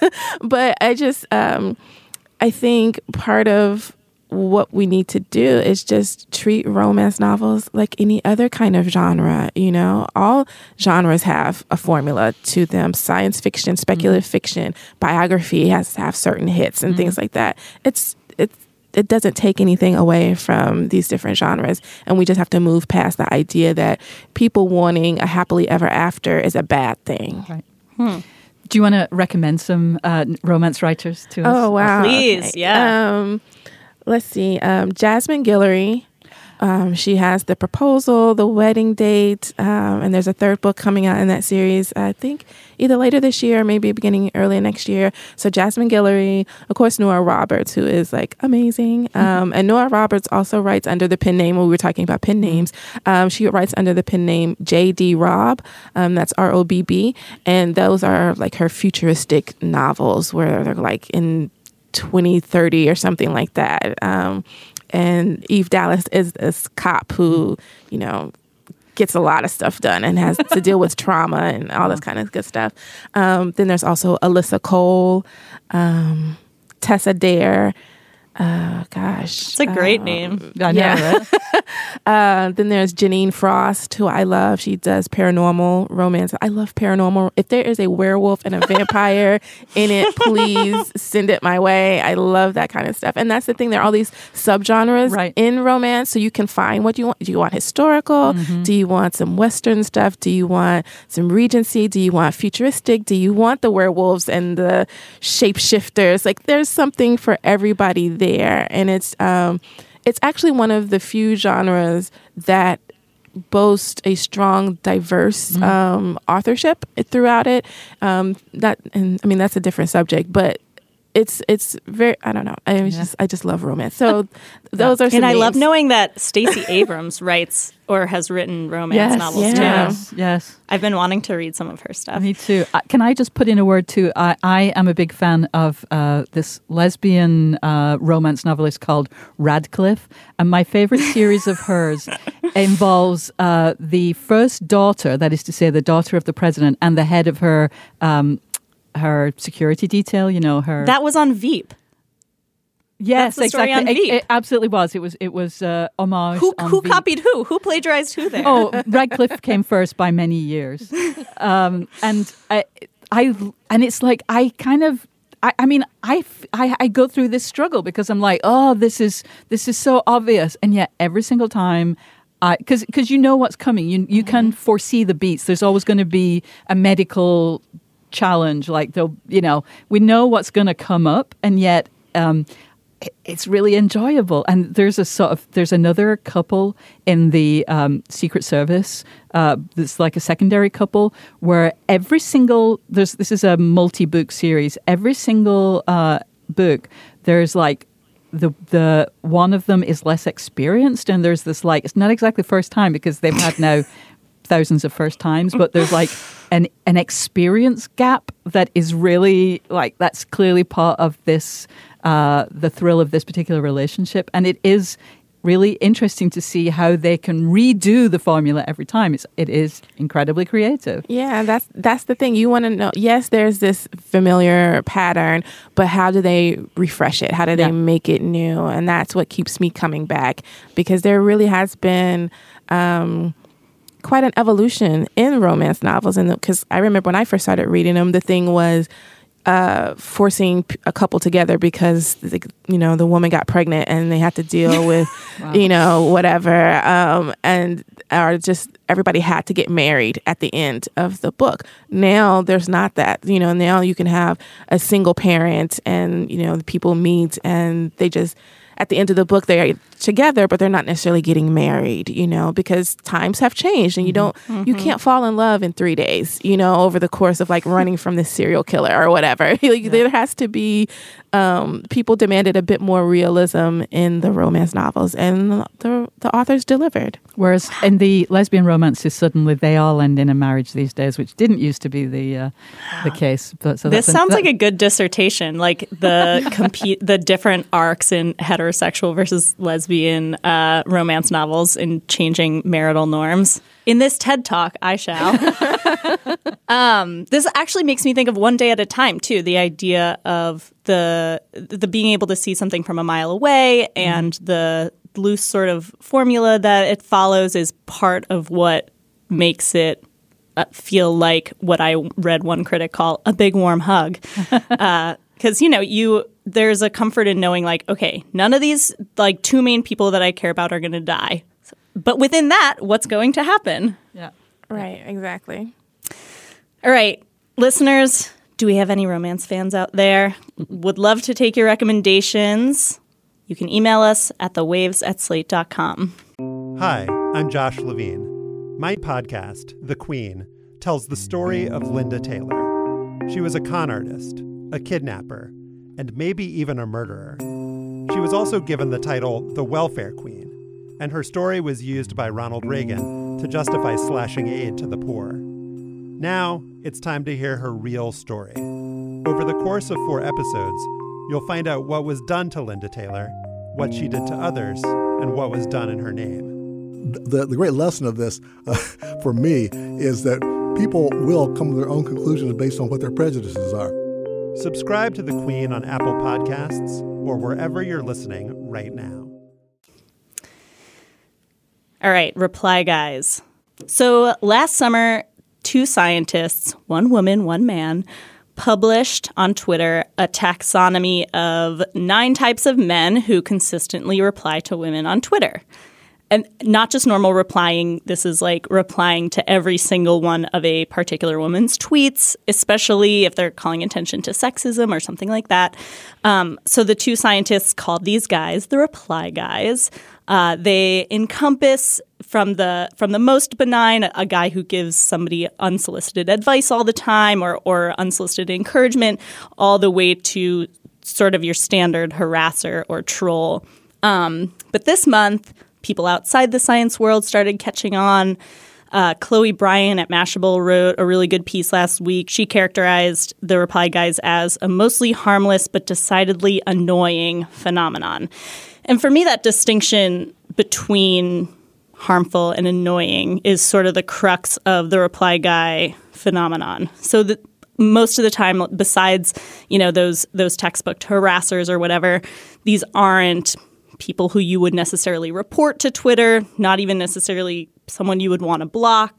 but I just, um, I think part of what we need to do is just treat romance novels like any other kind of genre. You know, all genres have a formula to them. Science fiction, speculative mm-hmm. fiction, biography has to have certain hits and mm-hmm. things like that. It's it's it doesn't take anything away from these different genres. And we just have to move past the idea that people wanting a happily ever after is a bad thing. Right. Hmm. Do you want to recommend some uh, romance writers to us? Oh, wow. Please, okay. yeah. Um, let's see. Um, Jasmine Guillory. Um, she has The Proposal, The Wedding Date, um, and there's a third book coming out in that series, I think either later this year or maybe beginning early next year. So Jasmine Guillory, of course, Nora Roberts, who is like amazing. Um, mm-hmm. And Nora Roberts also writes under the pen name, when we were talking about pen names, um, she writes under the pen name J D Robb. Um, that's R O B B. And those are like her futuristic novels where they're like in twenty thirty or something like that. Um, And Eve Dallas is this cop who, you know, gets a lot of stuff done and has to deal with trauma and all this kind of good stuff. Um, then there's also Alyssa Cole, um, Tessa Dare. Uh, gosh. It's a great um, name. I know, yeah. right? uh, then there's Janine Frost, who I love. She does paranormal romance. I love paranormal. If there is a werewolf and a vampire in it, please send it my way. I love that kind of stuff. And that's the thing. There are all these subgenres right. in romance, so you can find what you want. Do you want historical? Mm-hmm. Do you want some Western stuff? Do you want some Regency? Do you want futuristic? Do you want the werewolves and the shapeshifters? Like, there's something for everybody there. There and it's um, it's actually one of the few genres that boast a strong, diverse mm-hmm. um, authorship throughout it. Um, that and I mean that's a different subject, but it's it's very I don't know. I yeah. just I just love romance. So those are some and I names. love knowing that Stacey Abrams writes or has written romance yes, novels yeah. too. Yes, yes. I've been wanting to read some of her stuff. Me too. Uh, can I just put in a word too? I, I am a big fan of uh, this lesbian uh, romance novelist called Radcliffe, and my favorite series of hers involves uh, the first daughter, that is to say, the daughter of the president, and the head of her. Um, her security detail, you know, her... That was on Veep. Yes, That's the story exactly. on Veep. It, it absolutely was. It was It was uh, homage Who, on who Veep. copied who? Who plagiarized who there? Oh, Radcliffe came first by many years. Um, and I, I, and it's like, I kind of... I, I mean, I, f- I, I go through this struggle because I'm like, oh, this is this is so obvious. And yet every single time, because because you know what's coming. You, you mm-hmm. can foresee the beats. There's always going to be a medical challenge. Like, they'll, you know, we know what's going to come up. And yet um, it, it's really enjoyable. And there's a sort of, there's another couple in the um, Secret Service. Uh, it's like a secondary couple where every single, there's this is a multi-book series. Every single uh, book, there's like, the the one of them is less experienced, and there's this like, it's not exactly first time because they've had now thousands of first times, but there's like an an experience gap that is really like, that's clearly part of this uh, the thrill of this particular relationship, and it is really interesting to see how they can redo the formula every time. It's, it is incredibly creative. Yeah, that's that's the thing. You want to know, yes, there's this familiar pattern, but how do they refresh it? How do they yeah. make it new? And that's what keeps me coming back, because there really has been um, quite an evolution in romance novels. And because I remember when I first started reading them, the thing was, Uh, forcing a couple together because, the, you know, the woman got pregnant and they had to deal with, wow. you know, whatever. Um, and or just everybody had to get married at the end of the book. Now there's not that. You know, now you can have a single parent and, you know, the people meet and they just, at the end of the book, they're together, but they're not necessarily getting married, you know, because times have changed and you don't, mm-hmm. you can't fall in love in three days, you know, over the course of like running from this serial killer or whatever. Like, yeah. There has to be, um, people demanded a bit more realism in the romance novels, and the the authors delivered. Whereas in the lesbian romances, suddenly they all end in a marriage these days, which didn't used to be the uh, the case. But so this that's sounds an, like a good dissertation, like the compete the different arcs in heterosexual versus lesbian uh, romance novels and changing marital norms. In this TED Talk, I shall. um, this actually makes me think of One Day at a Time, too. The idea of the the being able to see something from a mile away and mm-hmm. the loose sort of formula that it follows is part of what makes it uh, feel like what I read one critic call a big warm hug. Because, uh, you know, you there's a comfort in knowing, like, okay, none of these, like, two main people that I care about are going to die. But within that, what's going to happen? Yeah. Right, exactly. All right, listeners, do we have any romance fans out there? Would love to take your recommendations. You can email us at the waves at slate dot com. Hi, I'm Josh Levine. My podcast, The Queen, tells the story of Linda Taylor. She was a con artist, a kidnapper, and maybe even a murderer. She was also given the title the Welfare Queen, and her story was used by Ronald Reagan to justify slashing aid to the poor. Now, it's time to hear her real story. Over the course of four episodes, you'll find out what was done to Linda Taylor, what she did to others, and what was done in her name. The, the great lesson of this, uh, for me, is that people will come to their own conclusions based on what their prejudices are. Subscribe to The Queen on Apple Podcasts or wherever you're listening right now. All right, reply guys. So last summer, two scientists, one woman, one man, published on Twitter a taxonomy of nine types of men who consistently reply to women on Twitter. And not just normal replying, this is like replying to every single one of a particular woman's tweets, especially if they're calling attention to sexism or something like that. Um, so the two scientists called these guys the reply guys. Uh, they encompass from the from the most benign, a guy who gives somebody unsolicited advice all the time or, or unsolicited encouragement, all the way to sort of your standard harasser or troll. Um, but this month, people outside the science world started catching on. Uh, Chloe Bryan at Mashable wrote a really good piece last week. She characterized the reply guys as a mostly harmless but decidedly annoying phenomenon. And for me, that distinction between harmful and annoying is sort of the crux of the reply guy phenomenon. So that most of the time, besides, you know, those those textbook harassers or whatever, these aren't people who you would necessarily report to Twitter, not even necessarily someone you would want to block,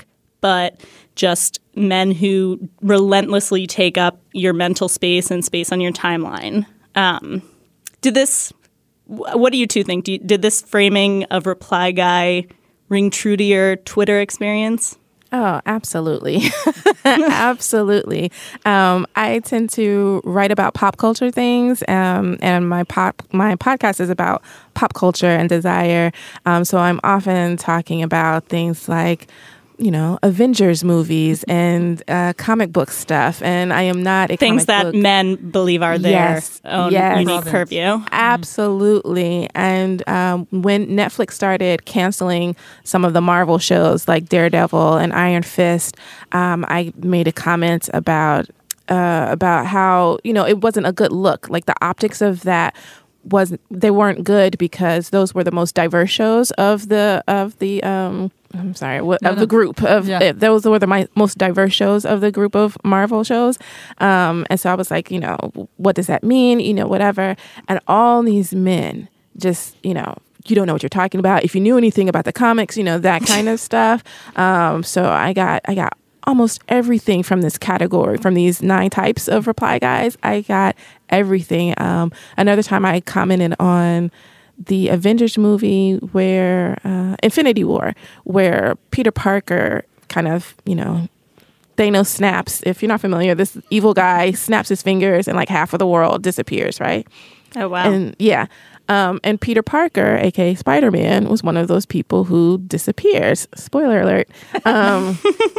but just men who relentlessly take up your mental space and space on your timeline. Um, did this, what do you two think? Do you, did this framing of Reply Guy ring true to your Twitter experience? Oh, absolutely. Absolutely. Um, I tend to write about pop culture things, um, and my pop my podcast is about pop culture and desire. Um, so I'm often talking about things like, you know, Avengers movies and uh, comic book stuff. And I am not a things comic that book. men believe are their yes, own yes. unique purview. Absolutely. And um, when Netflix started canceling some of the Marvel shows like Daredevil and Iron Fist, um, I made a comment about uh, about how, you know, it wasn't a good look. Like the optics of that was they weren't good because those were the most diverse shows of the of the um I'm sorry what, no, of no. the group of yeah. it, those were the my, most diverse shows of the group of Marvel shows, um and so I was like, you know, what does that mean, you know, whatever. And all these men just, you know, you don't know what you're talking about. If you knew anything about the comics, you know, that kind of stuff. Um so I got I got almost everything from this category, from these nine types of reply guys. I got everything. Um, another time I commented on the Avengers movie where, uh, Infinity War, where Peter Parker kind of, you know, Thanos snaps. If you're not familiar, this evil guy snaps his fingers and like half of the world disappears, right? Oh, wow. And yeah. Um, and Peter Parker, a k a. Spider-Man, was one of those people who disappears. Spoiler alert. Um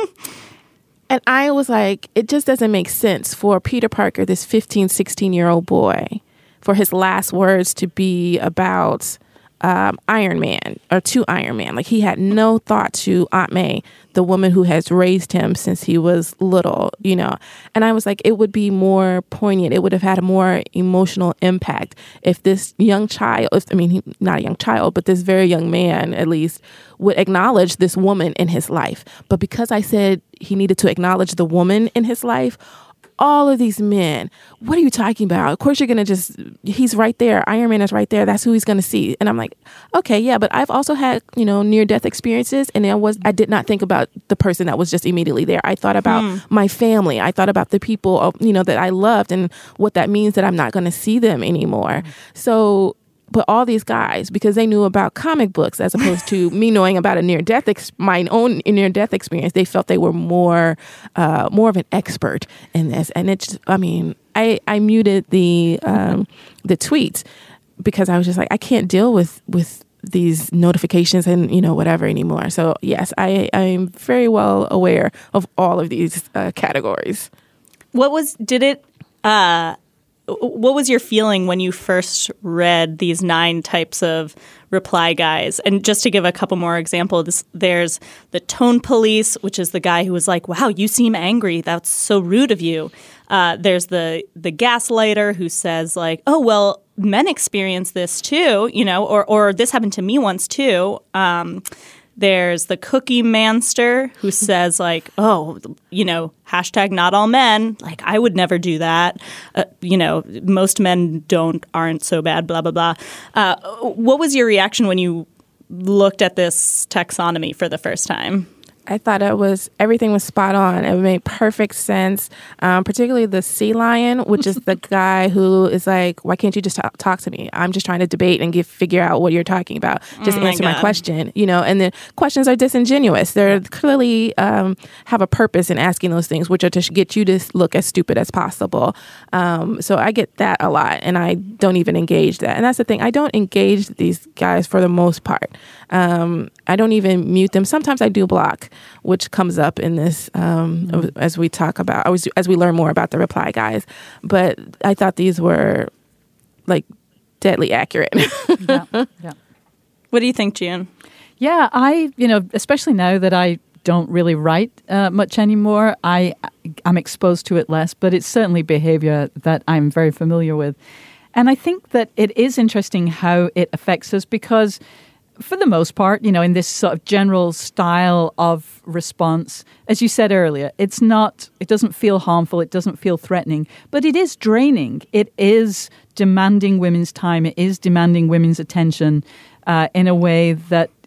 And I was like, it just doesn't make sense for Peter Parker, this fifteen, sixteen-year-old boy, for his last words to be about um, Iron Man or to Iron Man. Like, he had no thought to Aunt May, the woman who has raised him since he was little, you know. And I was like, it would be more poignant. It would have had a more emotional impact if this young child, if, I mean, he, not a young child, but this very young man, at least, would acknowledge this woman in his life. But because I said he needed to acknowledge the woman in his life, all of these men, what are you talking about? Of course you're going to just, he's right there. Iron Man is right there. That's who he's going to see. And I'm like, okay, yeah, but I've also had, you know, near-death experiences, and I was, I did not think about the person that was just immediately there. I thought about mm. my family. I thought about the people, you know, that I loved and what that means that I'm not going to see them anymore. Mm. So, but all these guys, because they knew about comic books as opposed to me knowing about a near-death, ex- my own near-death experience, they felt they were more, uh, more of an expert in this. And it's, I mean, I, I muted the um, the tweets because I was just like, I can't deal with with these notifications and, you know, whatever anymore. So yes, I I'm very well aware of all of these uh, categories. What was did it? Uh, What was your feeling when you first read these nine types of reply guys? And just to give a couple more examples, there's the tone police, which is the guy who was like, wow, you seem angry. That's so rude of you. Uh, there's the the gaslighter who says like, oh, well, men experience this too, you know, or, or this happened to me once too. Um, There's the cookie manster who says like, oh, you know, hashtag not all men. Like, I would never do that. Uh, you know, most men don't, aren't so bad, blah, blah, blah. Uh, what was your reaction when you looked at this taxonomy for the first time? I thought it was, everything was spot on. It made perfect sense, um, particularly the sea lion, which is the guy who is like, why can't you just talk, talk to me? I'm just trying to debate and give, figure out what you're talking about. Just oh answer my, my question, you know, and the questions are disingenuous. They're clearly um, have a purpose in asking those things, which are to get you to look as stupid as possible. Um, so I get that a lot, and I don't even engage that. And that's the thing. I don't engage these guys for the most part. Um, I don't even mute them. Sometimes I do block, which comes up in this um, mm. as we talk about, as, as we learn more about the reply guys. But I thought these were like deadly accurate. yeah, yeah. What do you think, June? Yeah, I, you know, especially now that I don't really write uh, much anymore, I, I'm exposed to it less, but it's certainly behavior that I'm very familiar with. And I think that it is interesting how it affects us because for the most part, you know, in this sort of general style of response, as you said earlier, it's not, it doesn't feel harmful, it doesn't feel threatening, but it is draining. It is demanding women's time. It is demanding women's attention uh, in a way that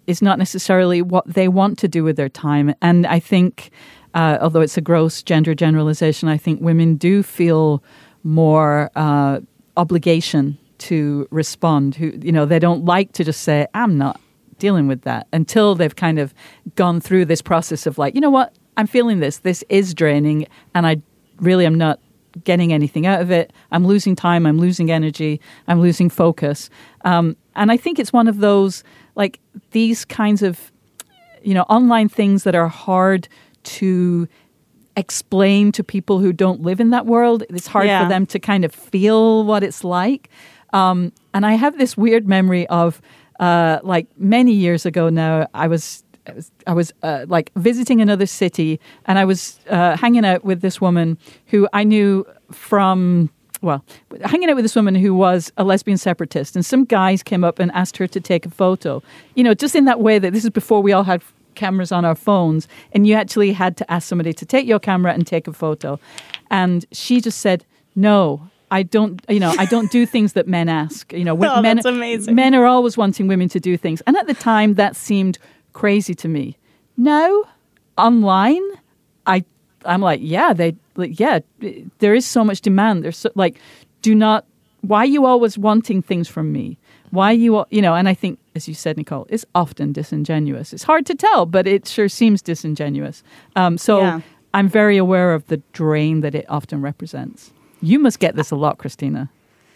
is not necessarily what they want to do with their time. And I think, uh, although it's a gross gender generalization, I think women do feel more uh, obligation to respond. Who, you know, they don't like to just say, I'm not dealing with that, until they've kind of gone through this process of like, you know what, I'm feeling this. This is draining, and I really am not getting anything out of it. I'm losing time. I'm losing energy. I'm losing focus. Um, and I think it's one of those, like, these kinds of, you know, online things that are hard to explain to people who don't live in that world. It's hard yeah. for them to kind of feel what it's like. Um, and I have this weird memory of, uh, like, many years ago now, I was I was, I was uh, like visiting another city, and I was uh, hanging out with this woman who I knew from, well, hanging out with this woman who was a lesbian separatist, and some guys came up and asked her to take a photo. You know, just in that way that this is before we all had cameras on our phones, and you actually had to ask somebody to take your camera and take a photo. And she just said, no, I don't, you know, I don't do things that men ask. You know, oh, men, that's amazing. Men are always wanting women to do things. And at the time, that seemed crazy to me. Now, online, I, I'm like, yeah, they, like, yeah, there is so much demand. There's so, like, do not, why are you always wanting things from me? Why are you, you know, and I think, as you said, Nicole, it's often disingenuous. It's hard to tell, but it sure seems disingenuous. Um, so yeah. I'm very aware of the drain that it often represents. You must get this a lot, Christina.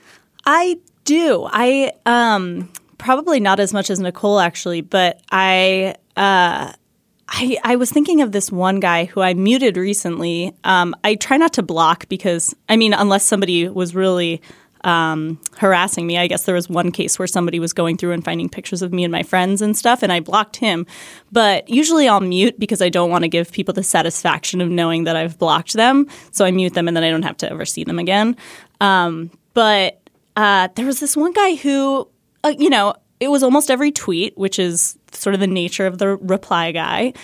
I do. I um, probably not as much as Nicole, actually, but I, uh, I I was thinking of this one guy who I muted recently. Um, I try not to block because, I mean, unless somebody was really um, harassing me. I guess there was one case where somebody was going through and finding pictures of me and my friends and stuff, and I blocked him. But usually I'll mute because I don't want to give people the satisfaction of knowing that I've blocked them. So I mute them, and then I don't have to ever see them again. Um, but uh, there was this one guy who, uh, you know, it was almost every tweet, which is sort of the nature of the reply guy.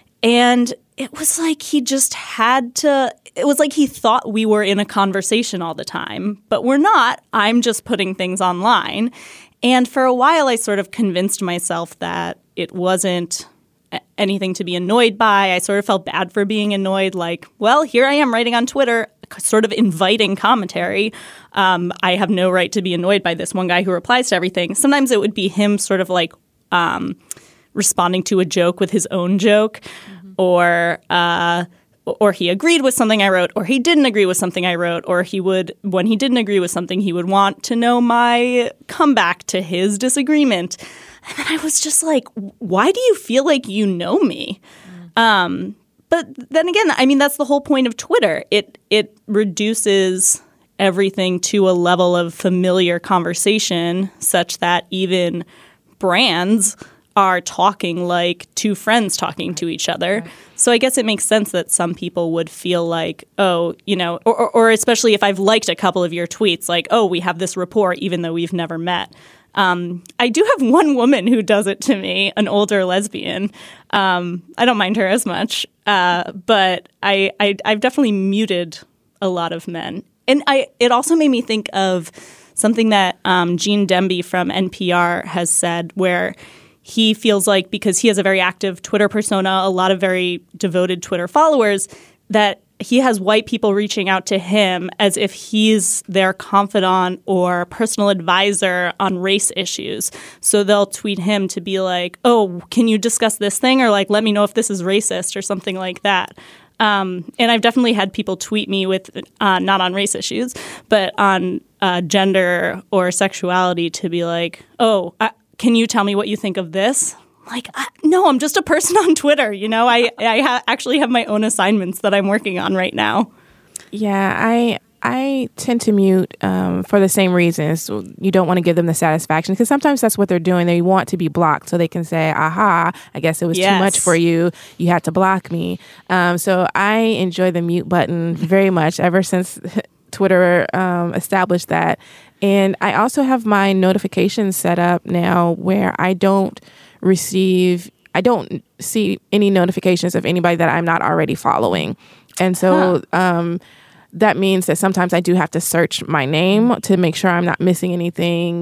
And it was like he just had to – it was like he thought we were in a conversation all the time, but we're not. I'm just putting things online. And for a while, I sort of convinced myself that it wasn't anything to be annoyed by. I sort of felt bad for being annoyed, like, well, here I am writing on Twitter, sort of inviting commentary. Um, I have no right to be annoyed by this one guy who replies to everything. Sometimes it would be him sort of like um, responding to a joke with his own joke, mm-hmm. or uh, or he agreed with something I wrote, or he didn't agree with something I wrote, or he would, when he didn't agree with something, he would want to know my comeback to his disagreement. And then I was just like, why do you feel like you know me? Mm. Um, but then again, I mean, that's the whole point of Twitter. It it reduces everything to a level of familiar conversation such that even brands are talking like two friends talking to each other. Right. So I guess it makes sense that some people would feel like, oh, you know, or, or, or especially if I've liked a couple of your tweets, like, oh, we have this rapport even though we've never met. Um, I do have one woman who does it to me, an older lesbian. Um, I don't mind her as much, uh, but I, I, I've definitely muted a lot of men. And I, it also made me think of something that um, Gene Demby from N P R has said, where he feels like because he has a very active Twitter persona, a lot of very devoted Twitter followers, that he has white people reaching out to him as if he's their confidant or personal advisor on race issues. So they'll tweet him to be like, oh, can you discuss this thing? Or like, let me know if this is racist or something like that. Um, and I've definitely had people tweet me with, uh, not on race issues, but on uh, gender or sexuality to be like, oh, I, can you tell me what you think of this? Like, I, no, I'm just a person on Twitter. You know, I, I ha- actually have my own assignments that I'm working on right now. Yeah, I I tend to mute um, for the same reasons. You don't want to give them the satisfaction because sometimes that's what they're doing. They want to be blocked so they can say, aha, I guess it was yes. too much for you. You had to block me. Um, so I enjoy the mute button very much ever since Twitter um, established that. And I also have my notifications set up now where I don't receive, I don't see any notifications of anybody that I'm not already following. And so huh. um, that means that sometimes I do have to search my name to make sure I'm not missing anything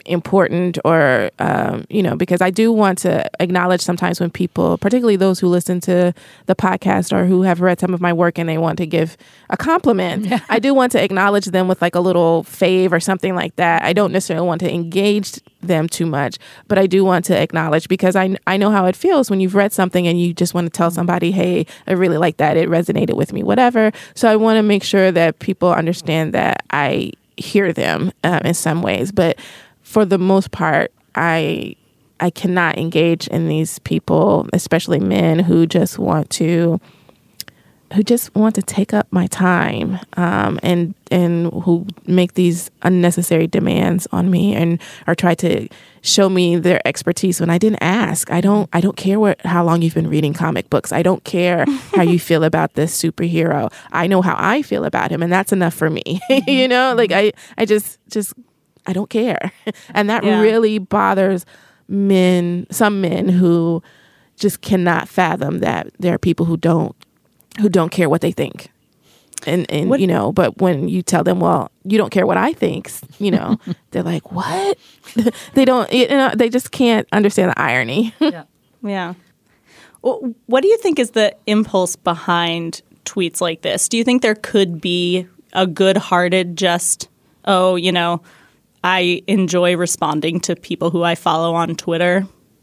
important or, um, you know, because I do want to acknowledge sometimes when people, particularly those who listen to the podcast or who have read some of my work and they want to give a compliment, yeah. I do want to acknowledge them with like a little fave or something like that. I don't necessarily want to engage them too much, but I do want to acknowledge because I, I know how it feels when you've read something and you just want to tell somebody, hey, I really like that. It resonated with me, whatever. So I want to make sure that people understand that I hear them um, in some ways. But for the most part, I I cannot engage in these people, especially men who just want to who just want to take up my time um, and and who make these unnecessary demands on me and or try to show me their expertise when I didn't ask. I don't I don't care what how long you've been reading comic books. I don't care how you feel about this superhero. I know how I feel about him, and that's enough for me. You know, like I, I just just I don't care. And that yeah. really bothers men, some men who just cannot fathom that there are people who don't who don't care what they think. And, and you know, but when you tell them, well, you don't care what I think, you know, they're like, what? They don't, you know, they just can't understand the irony. Yeah. Yeah. Well, what do you think is the impulse behind tweets like this? Do you think there could be a good-hearted just, oh, you know, I enjoy responding to people who I follow on Twitter?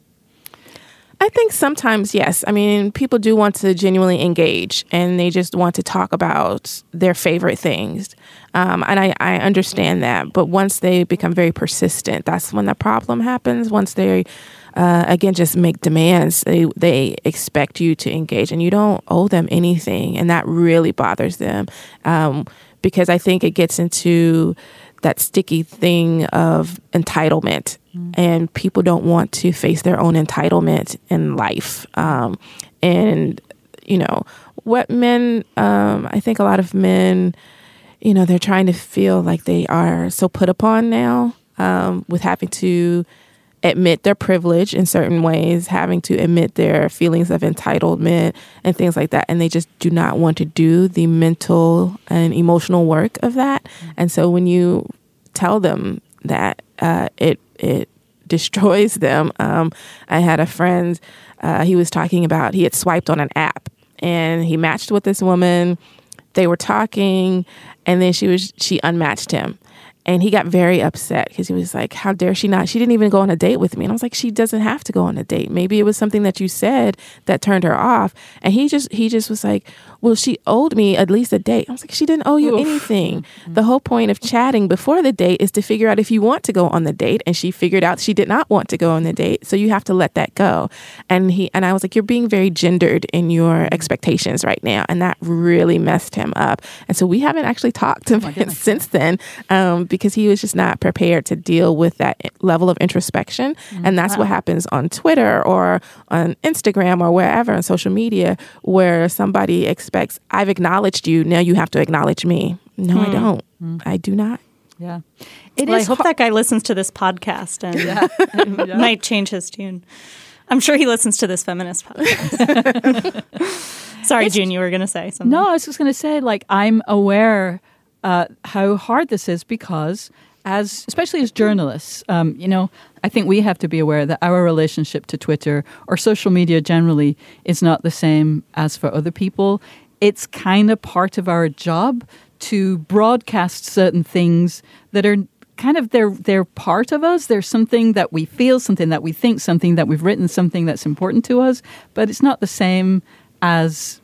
I think sometimes, yes. I mean, people do want to genuinely engage and they just want to talk about their favorite things. Um, and I, I understand that. But once they become very persistent, that's when the problem happens. Once they, uh, again, just make demands, they, they expect you to engage and you don't owe them anything. And that really bothers them um, because I think it gets into that sticky thing of entitlement. And people don't want to face their own entitlement in life. Um, and, you know, what men, um, I think a lot of men, you know, they're trying to feel like they are so put upon now um, with having to admit their privilege in certain ways, having to admit their feelings of entitlement and things like that. And they just do not want to do the mental and emotional work of that. And so when you tell them that, uh, it, it destroys them. Um, I had a friend, uh, he was talking about, he had swiped on an app and he matched with this woman. They were talking and then she was, she unmatched him. And he got very upset because he was like, how dare she not? She didn't even go on a date with me. And I was like, she doesn't have to go on a date. Maybe it was something that you said that turned her off. And he just he just was like, well, she owed me at least a date. I was like, she didn't owe you Oof. anything. Mm-hmm. The whole point of chatting before the date is to figure out if you want to go on the date. And she figured out she did not want to go on the date. So you have to let that go. And he and I was like, you're being very gendered in your expectations right now. And that really messed him up. And so we haven't actually talked to him since then. Um, because he was just not prepared to deal with that level of introspection. Mm-hmm. And that's wow. what happens on Twitter or on Instagram or wherever on social media where somebody expects, I've acknowledged you, now you have to acknowledge me. No, mm-hmm. I don't. Mm-hmm. I do not. Yeah. It well, is I hope ha- that guy listens to this podcast and yeah. yeah. might change his tune. I'm sure he listens to this feminist podcast. Sorry, it's, June, you were going to say something. No, I was just going to say, like, I'm aware Uh, how hard this is because, as especially as journalists, um, you know, I think we have to be aware that our relationship to Twitter or social media generally is not the same as for other people. It's kind of part of our job to broadcast certain things that are kind of they're they're part of us. They're something that we feel, something that we think, something that we've written, something that's important to us. But it's not the same as.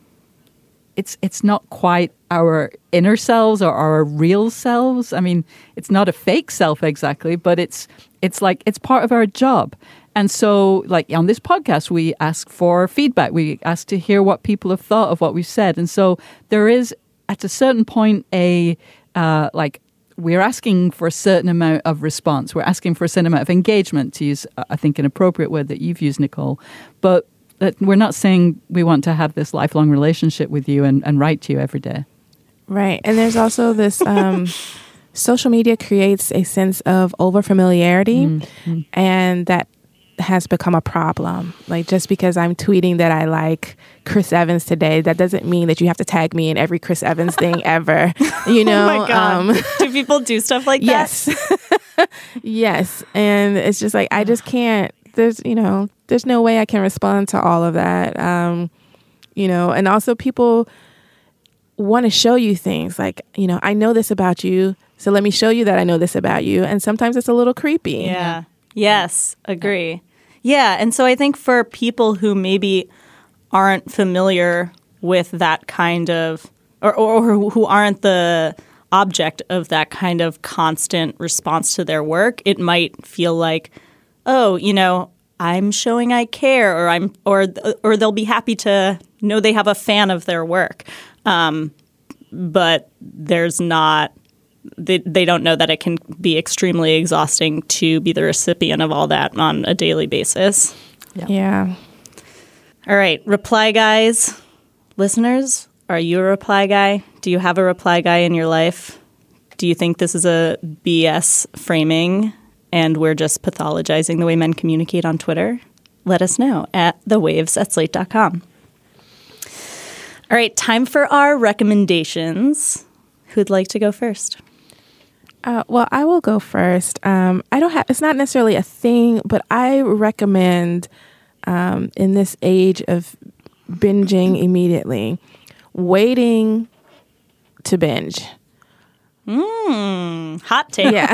It's it's not quite our inner selves or our real selves. I mean, it's not a fake self exactly, but it's it's like it's part of our job. And so, like on this podcast, we ask for feedback. We ask to hear what people have thought of what we've said. And so there is, at a certain point, a uh, like we're asking for a certain amount of response. We're asking for a certain amount of engagement, to use, I think, an appropriate word that you've used, Nicole. But that we're not saying we want to have this lifelong relationship with you and, and write to you every day. Right. And there's also this um, social media creates a sense of overfamiliarity, mm-hmm. and that has become a problem. Like, just because I'm tweeting that I like Chris Evans today, that doesn't mean that you have to tag me in every Chris Evans thing ever. You know? Oh my God. Um, do people do stuff like that? Yes. Yes. And it's just like, I just can't, there's, you know, there's no way I can respond to all of that. Um, you know, and also people want to show you things like, you know, I know this about you, so let me show you that I know this about you. And sometimes it's a little creepy. Yeah. Yes. Agree. Yeah. And so I think for people who maybe aren't familiar with that kind of, or, or who aren't the object of that kind of constant response to their work, it might feel like, oh, you know, I'm showing I care, or I'm, or, or they'll be happy to know they have a fan of their work. Um, but there's not, they, they don't know that it can be extremely exhausting to be the recipient of all that on a daily basis. Yeah. yeah. All right. Reply guys. Listeners, are you a reply guy? Do you have a reply guy in your life? Do you think this is a B S framing and we're just pathologizing the way men communicate on Twitter? Let us know at the waves at slate dot com. All right, time for our recommendations. Who'd like to go first? Uh, well, I will go first. Um, I don't have. It's not necessarily a thing, but I recommend um, in this age of binging immediately, waiting to binge. Mmm, hot take. Yeah.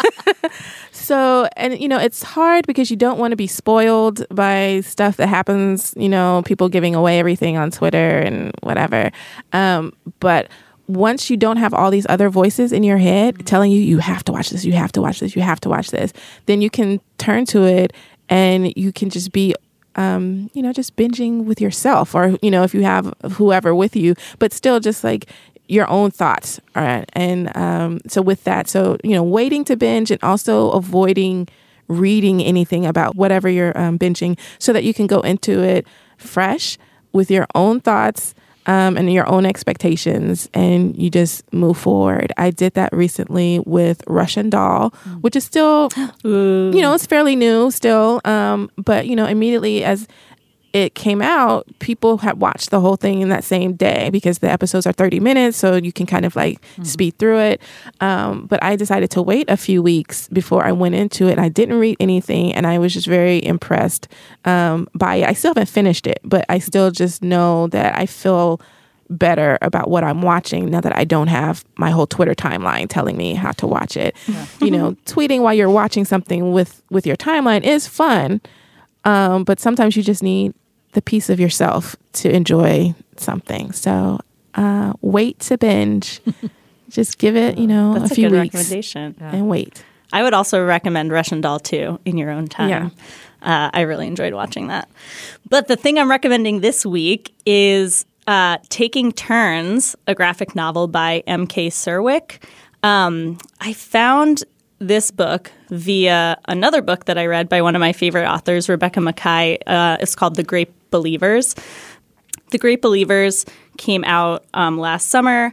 So, and, you know, it's hard because you don't want to be spoiled by stuff that happens, you know, people giving away everything on Twitter and whatever. Um, but once you don't have all these other voices in your head telling you, you have to watch this, you have to watch this, you have to watch this, then you can turn to it and you can just be, um, you know, just binging with yourself, or, you know, if you have whoever with you, but still just like your own thoughts. All right. And um, so with that, so, you know, waiting to binge and also avoiding reading anything about whatever you're um, binging so that you can go into it fresh with your own thoughts um, and your own expectations, and you just move forward. I did that recently with Russian Doll, mm. which is still, Ooh. you know, it's fairly new still. Um, but, you know, immediately as it came out, people had watched the whole thing in that same day because the episodes are thirty minutes, so you can kind of like mm-hmm. speed through it. Um, but I decided to wait a few weeks before I went into it. I didn't read anything, and I was just very impressed um, by it. I still haven't finished it, but I still just know that I feel better about what I'm watching now that I don't have my whole Twitter timeline telling me how to watch it. Yeah. You know, tweeting while you're watching something with, with your timeline is fun, um, but sometimes you just need the piece of yourself to enjoy something. So uh, wait to binge. Just give it, you know, That's a few a good weeks recommendation. Yeah. And wait. I would also recommend Russian Doll too in your own time. Yeah. Uh, I really enjoyed watching that. But the thing I'm recommending this week is uh, Taking Turns, a graphic novel by M K Cerwick. Um, I found this book via another book that I read by one of my favorite authors, Rebecca Makkai. Uh, it's called The Great Believers. The Great Believers came out um, last summer.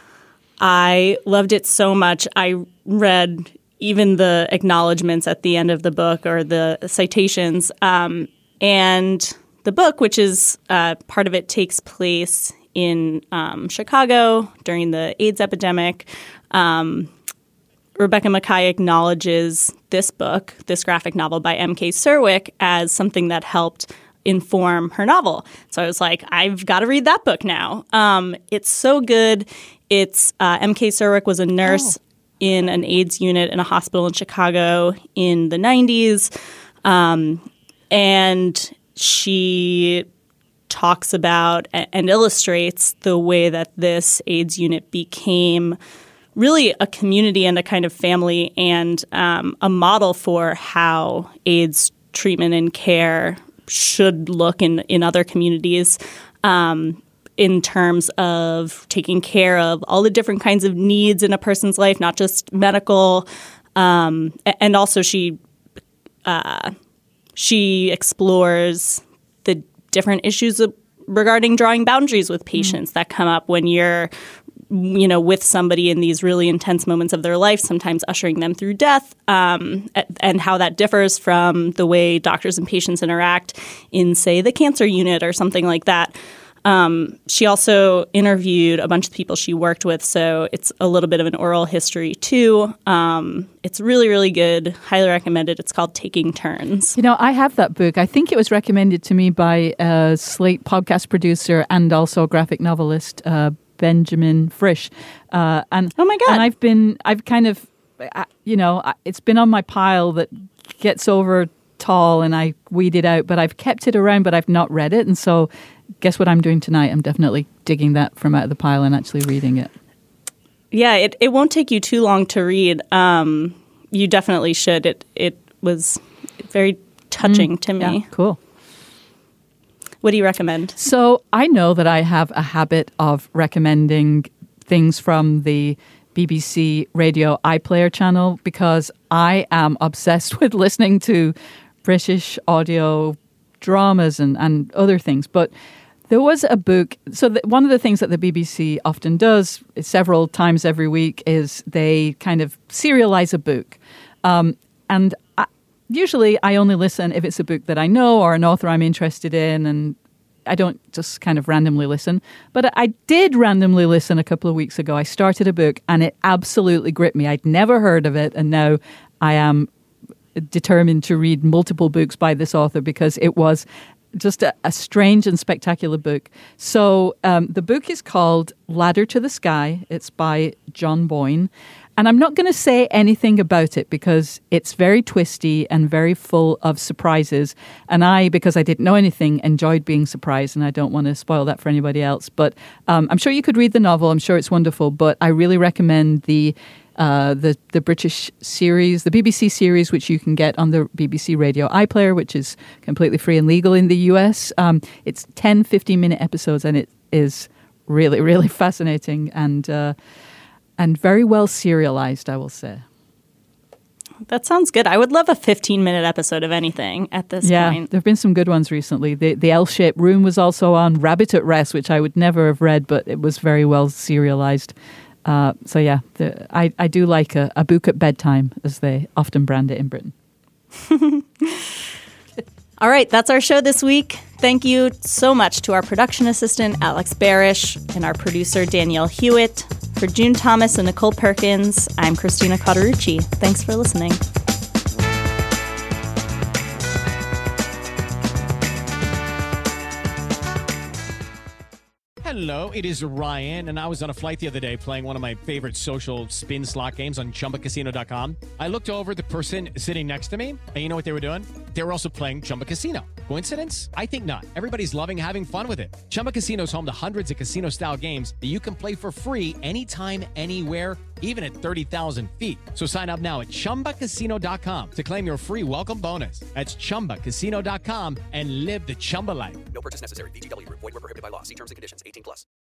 I loved it so much. I read even the acknowledgments at the end of the book or the citations. Um, and the book, which is uh, part of it takes place in um, Chicago during the AIDS epidemic. Um, Rebecca Makkai acknowledges this book, this graphic novel by M K Cerwick, as something that helped inform her novel. So I was like, I've got to read that book now. Um, it's so good. It's uh, M K Cerwick was a nurse oh. in an AIDS unit in a hospital in Chicago in the nineties. Um, and she talks about and illustrates the way that this AIDS unit became really a community and a kind of family and um, a model for how AIDS treatment and care should look in, in other communities um, in terms of taking care of all the different kinds of needs in a person's life, not just medical. Um, and also she uh, she explores the different issues of, regarding drawing boundaries with patients mm. that come up when you're you know, with somebody in these really intense moments of their life, sometimes ushering them through death, um, and how that differs from the way doctors and patients interact in, say, the cancer unit or something like that. Um, she also interviewed a bunch of people she worked with, so it's a little bit of an oral history too. Um, it's really, really good. Highly recommended. It's called Taking Turns. You know, I have that book. I think it was recommended to me by a Slate podcast producer and also graphic novelist, uh, Benjamin Frisch. Uh, and oh my God. And I've been, I've kind of, you know, it's been on my pile that gets over tall and I weed it out, but I've kept it around, but I've not read it. And so guess what I'm doing tonight? I'm definitely digging that from out of the pile and actually reading it. Yeah, it, it won't take you too long to read. Um, you definitely should. It it was very touching mm, to me. Yeah, cool. What do you recommend? So I know that I have a habit of recommending things from the B B C Radio iPlayer channel because I am obsessed with listening to British audio dramas and, and other things. But there was a book. So the, one of the things that the B B C often does several times every week is they kind of serialize a book. Um, and I, usually I only listen if it's a book that I know or an author I'm interested in, and I don't just kind of randomly listen. But I did randomly listen a couple of weeks ago. I started a book and it absolutely gripped me. I'd never heard of it, and now I am determined to read multiple books by this author because it was just a, a strange and spectacular book. So um, the book is called Ladder to the Sky. It's by John Boyne. And I'm not going to say anything about it because it's very twisty and very full of surprises. And I, because I didn't know anything, enjoyed being surprised, and I don't want to spoil that for anybody else. But um, I'm sure you could read the novel. I'm sure it's wonderful. But I really recommend the uh, the the British series, the B B C series, which you can get on the B B C Radio iPlayer, which is completely free and legal in the U S. Um, it's ten fifteen-minute episodes, and it is really, really fascinating and uh, and very well serialized, I will say. That sounds good. I would love a fifteen-minute episode of anything at this yeah, point. Yeah, there have been some good ones recently. The the L-Shaped Room was also on. Rabbit at Rest, which I would never have read, but it was very well serialized. Uh, so yeah, the, I, I do like a, a book at bedtime, as they often brand it in Britain. All right, that's our show this week. Thank you so much to our production assistant, Alex Barish, and our producer, Danielle Hewitt. For June Thomas and Nicole Perkins, I'm Christina Cauterucci. Thanks for listening. Hello, it is Ryan, and I was on a flight the other day playing one of my favorite social spin slot games on Chumba Casino dot com. I looked over at the person sitting next to me, and you know what they were doing? They were also playing Chumba Casino. Coincidence? I think not. Everybody's loving having fun with it. Chumba Casino is home to hundreds of casino-style games that you can play for free anytime, anywhere, even at thirty thousand feet. So sign up now at Chumba Casino dot com to claim your free welcome bonus. That's Chumba Casino dot com and live the Chumba life. No purchase necessary. V G W. Void where prohibited by law. See terms and conditions. eighteen plus.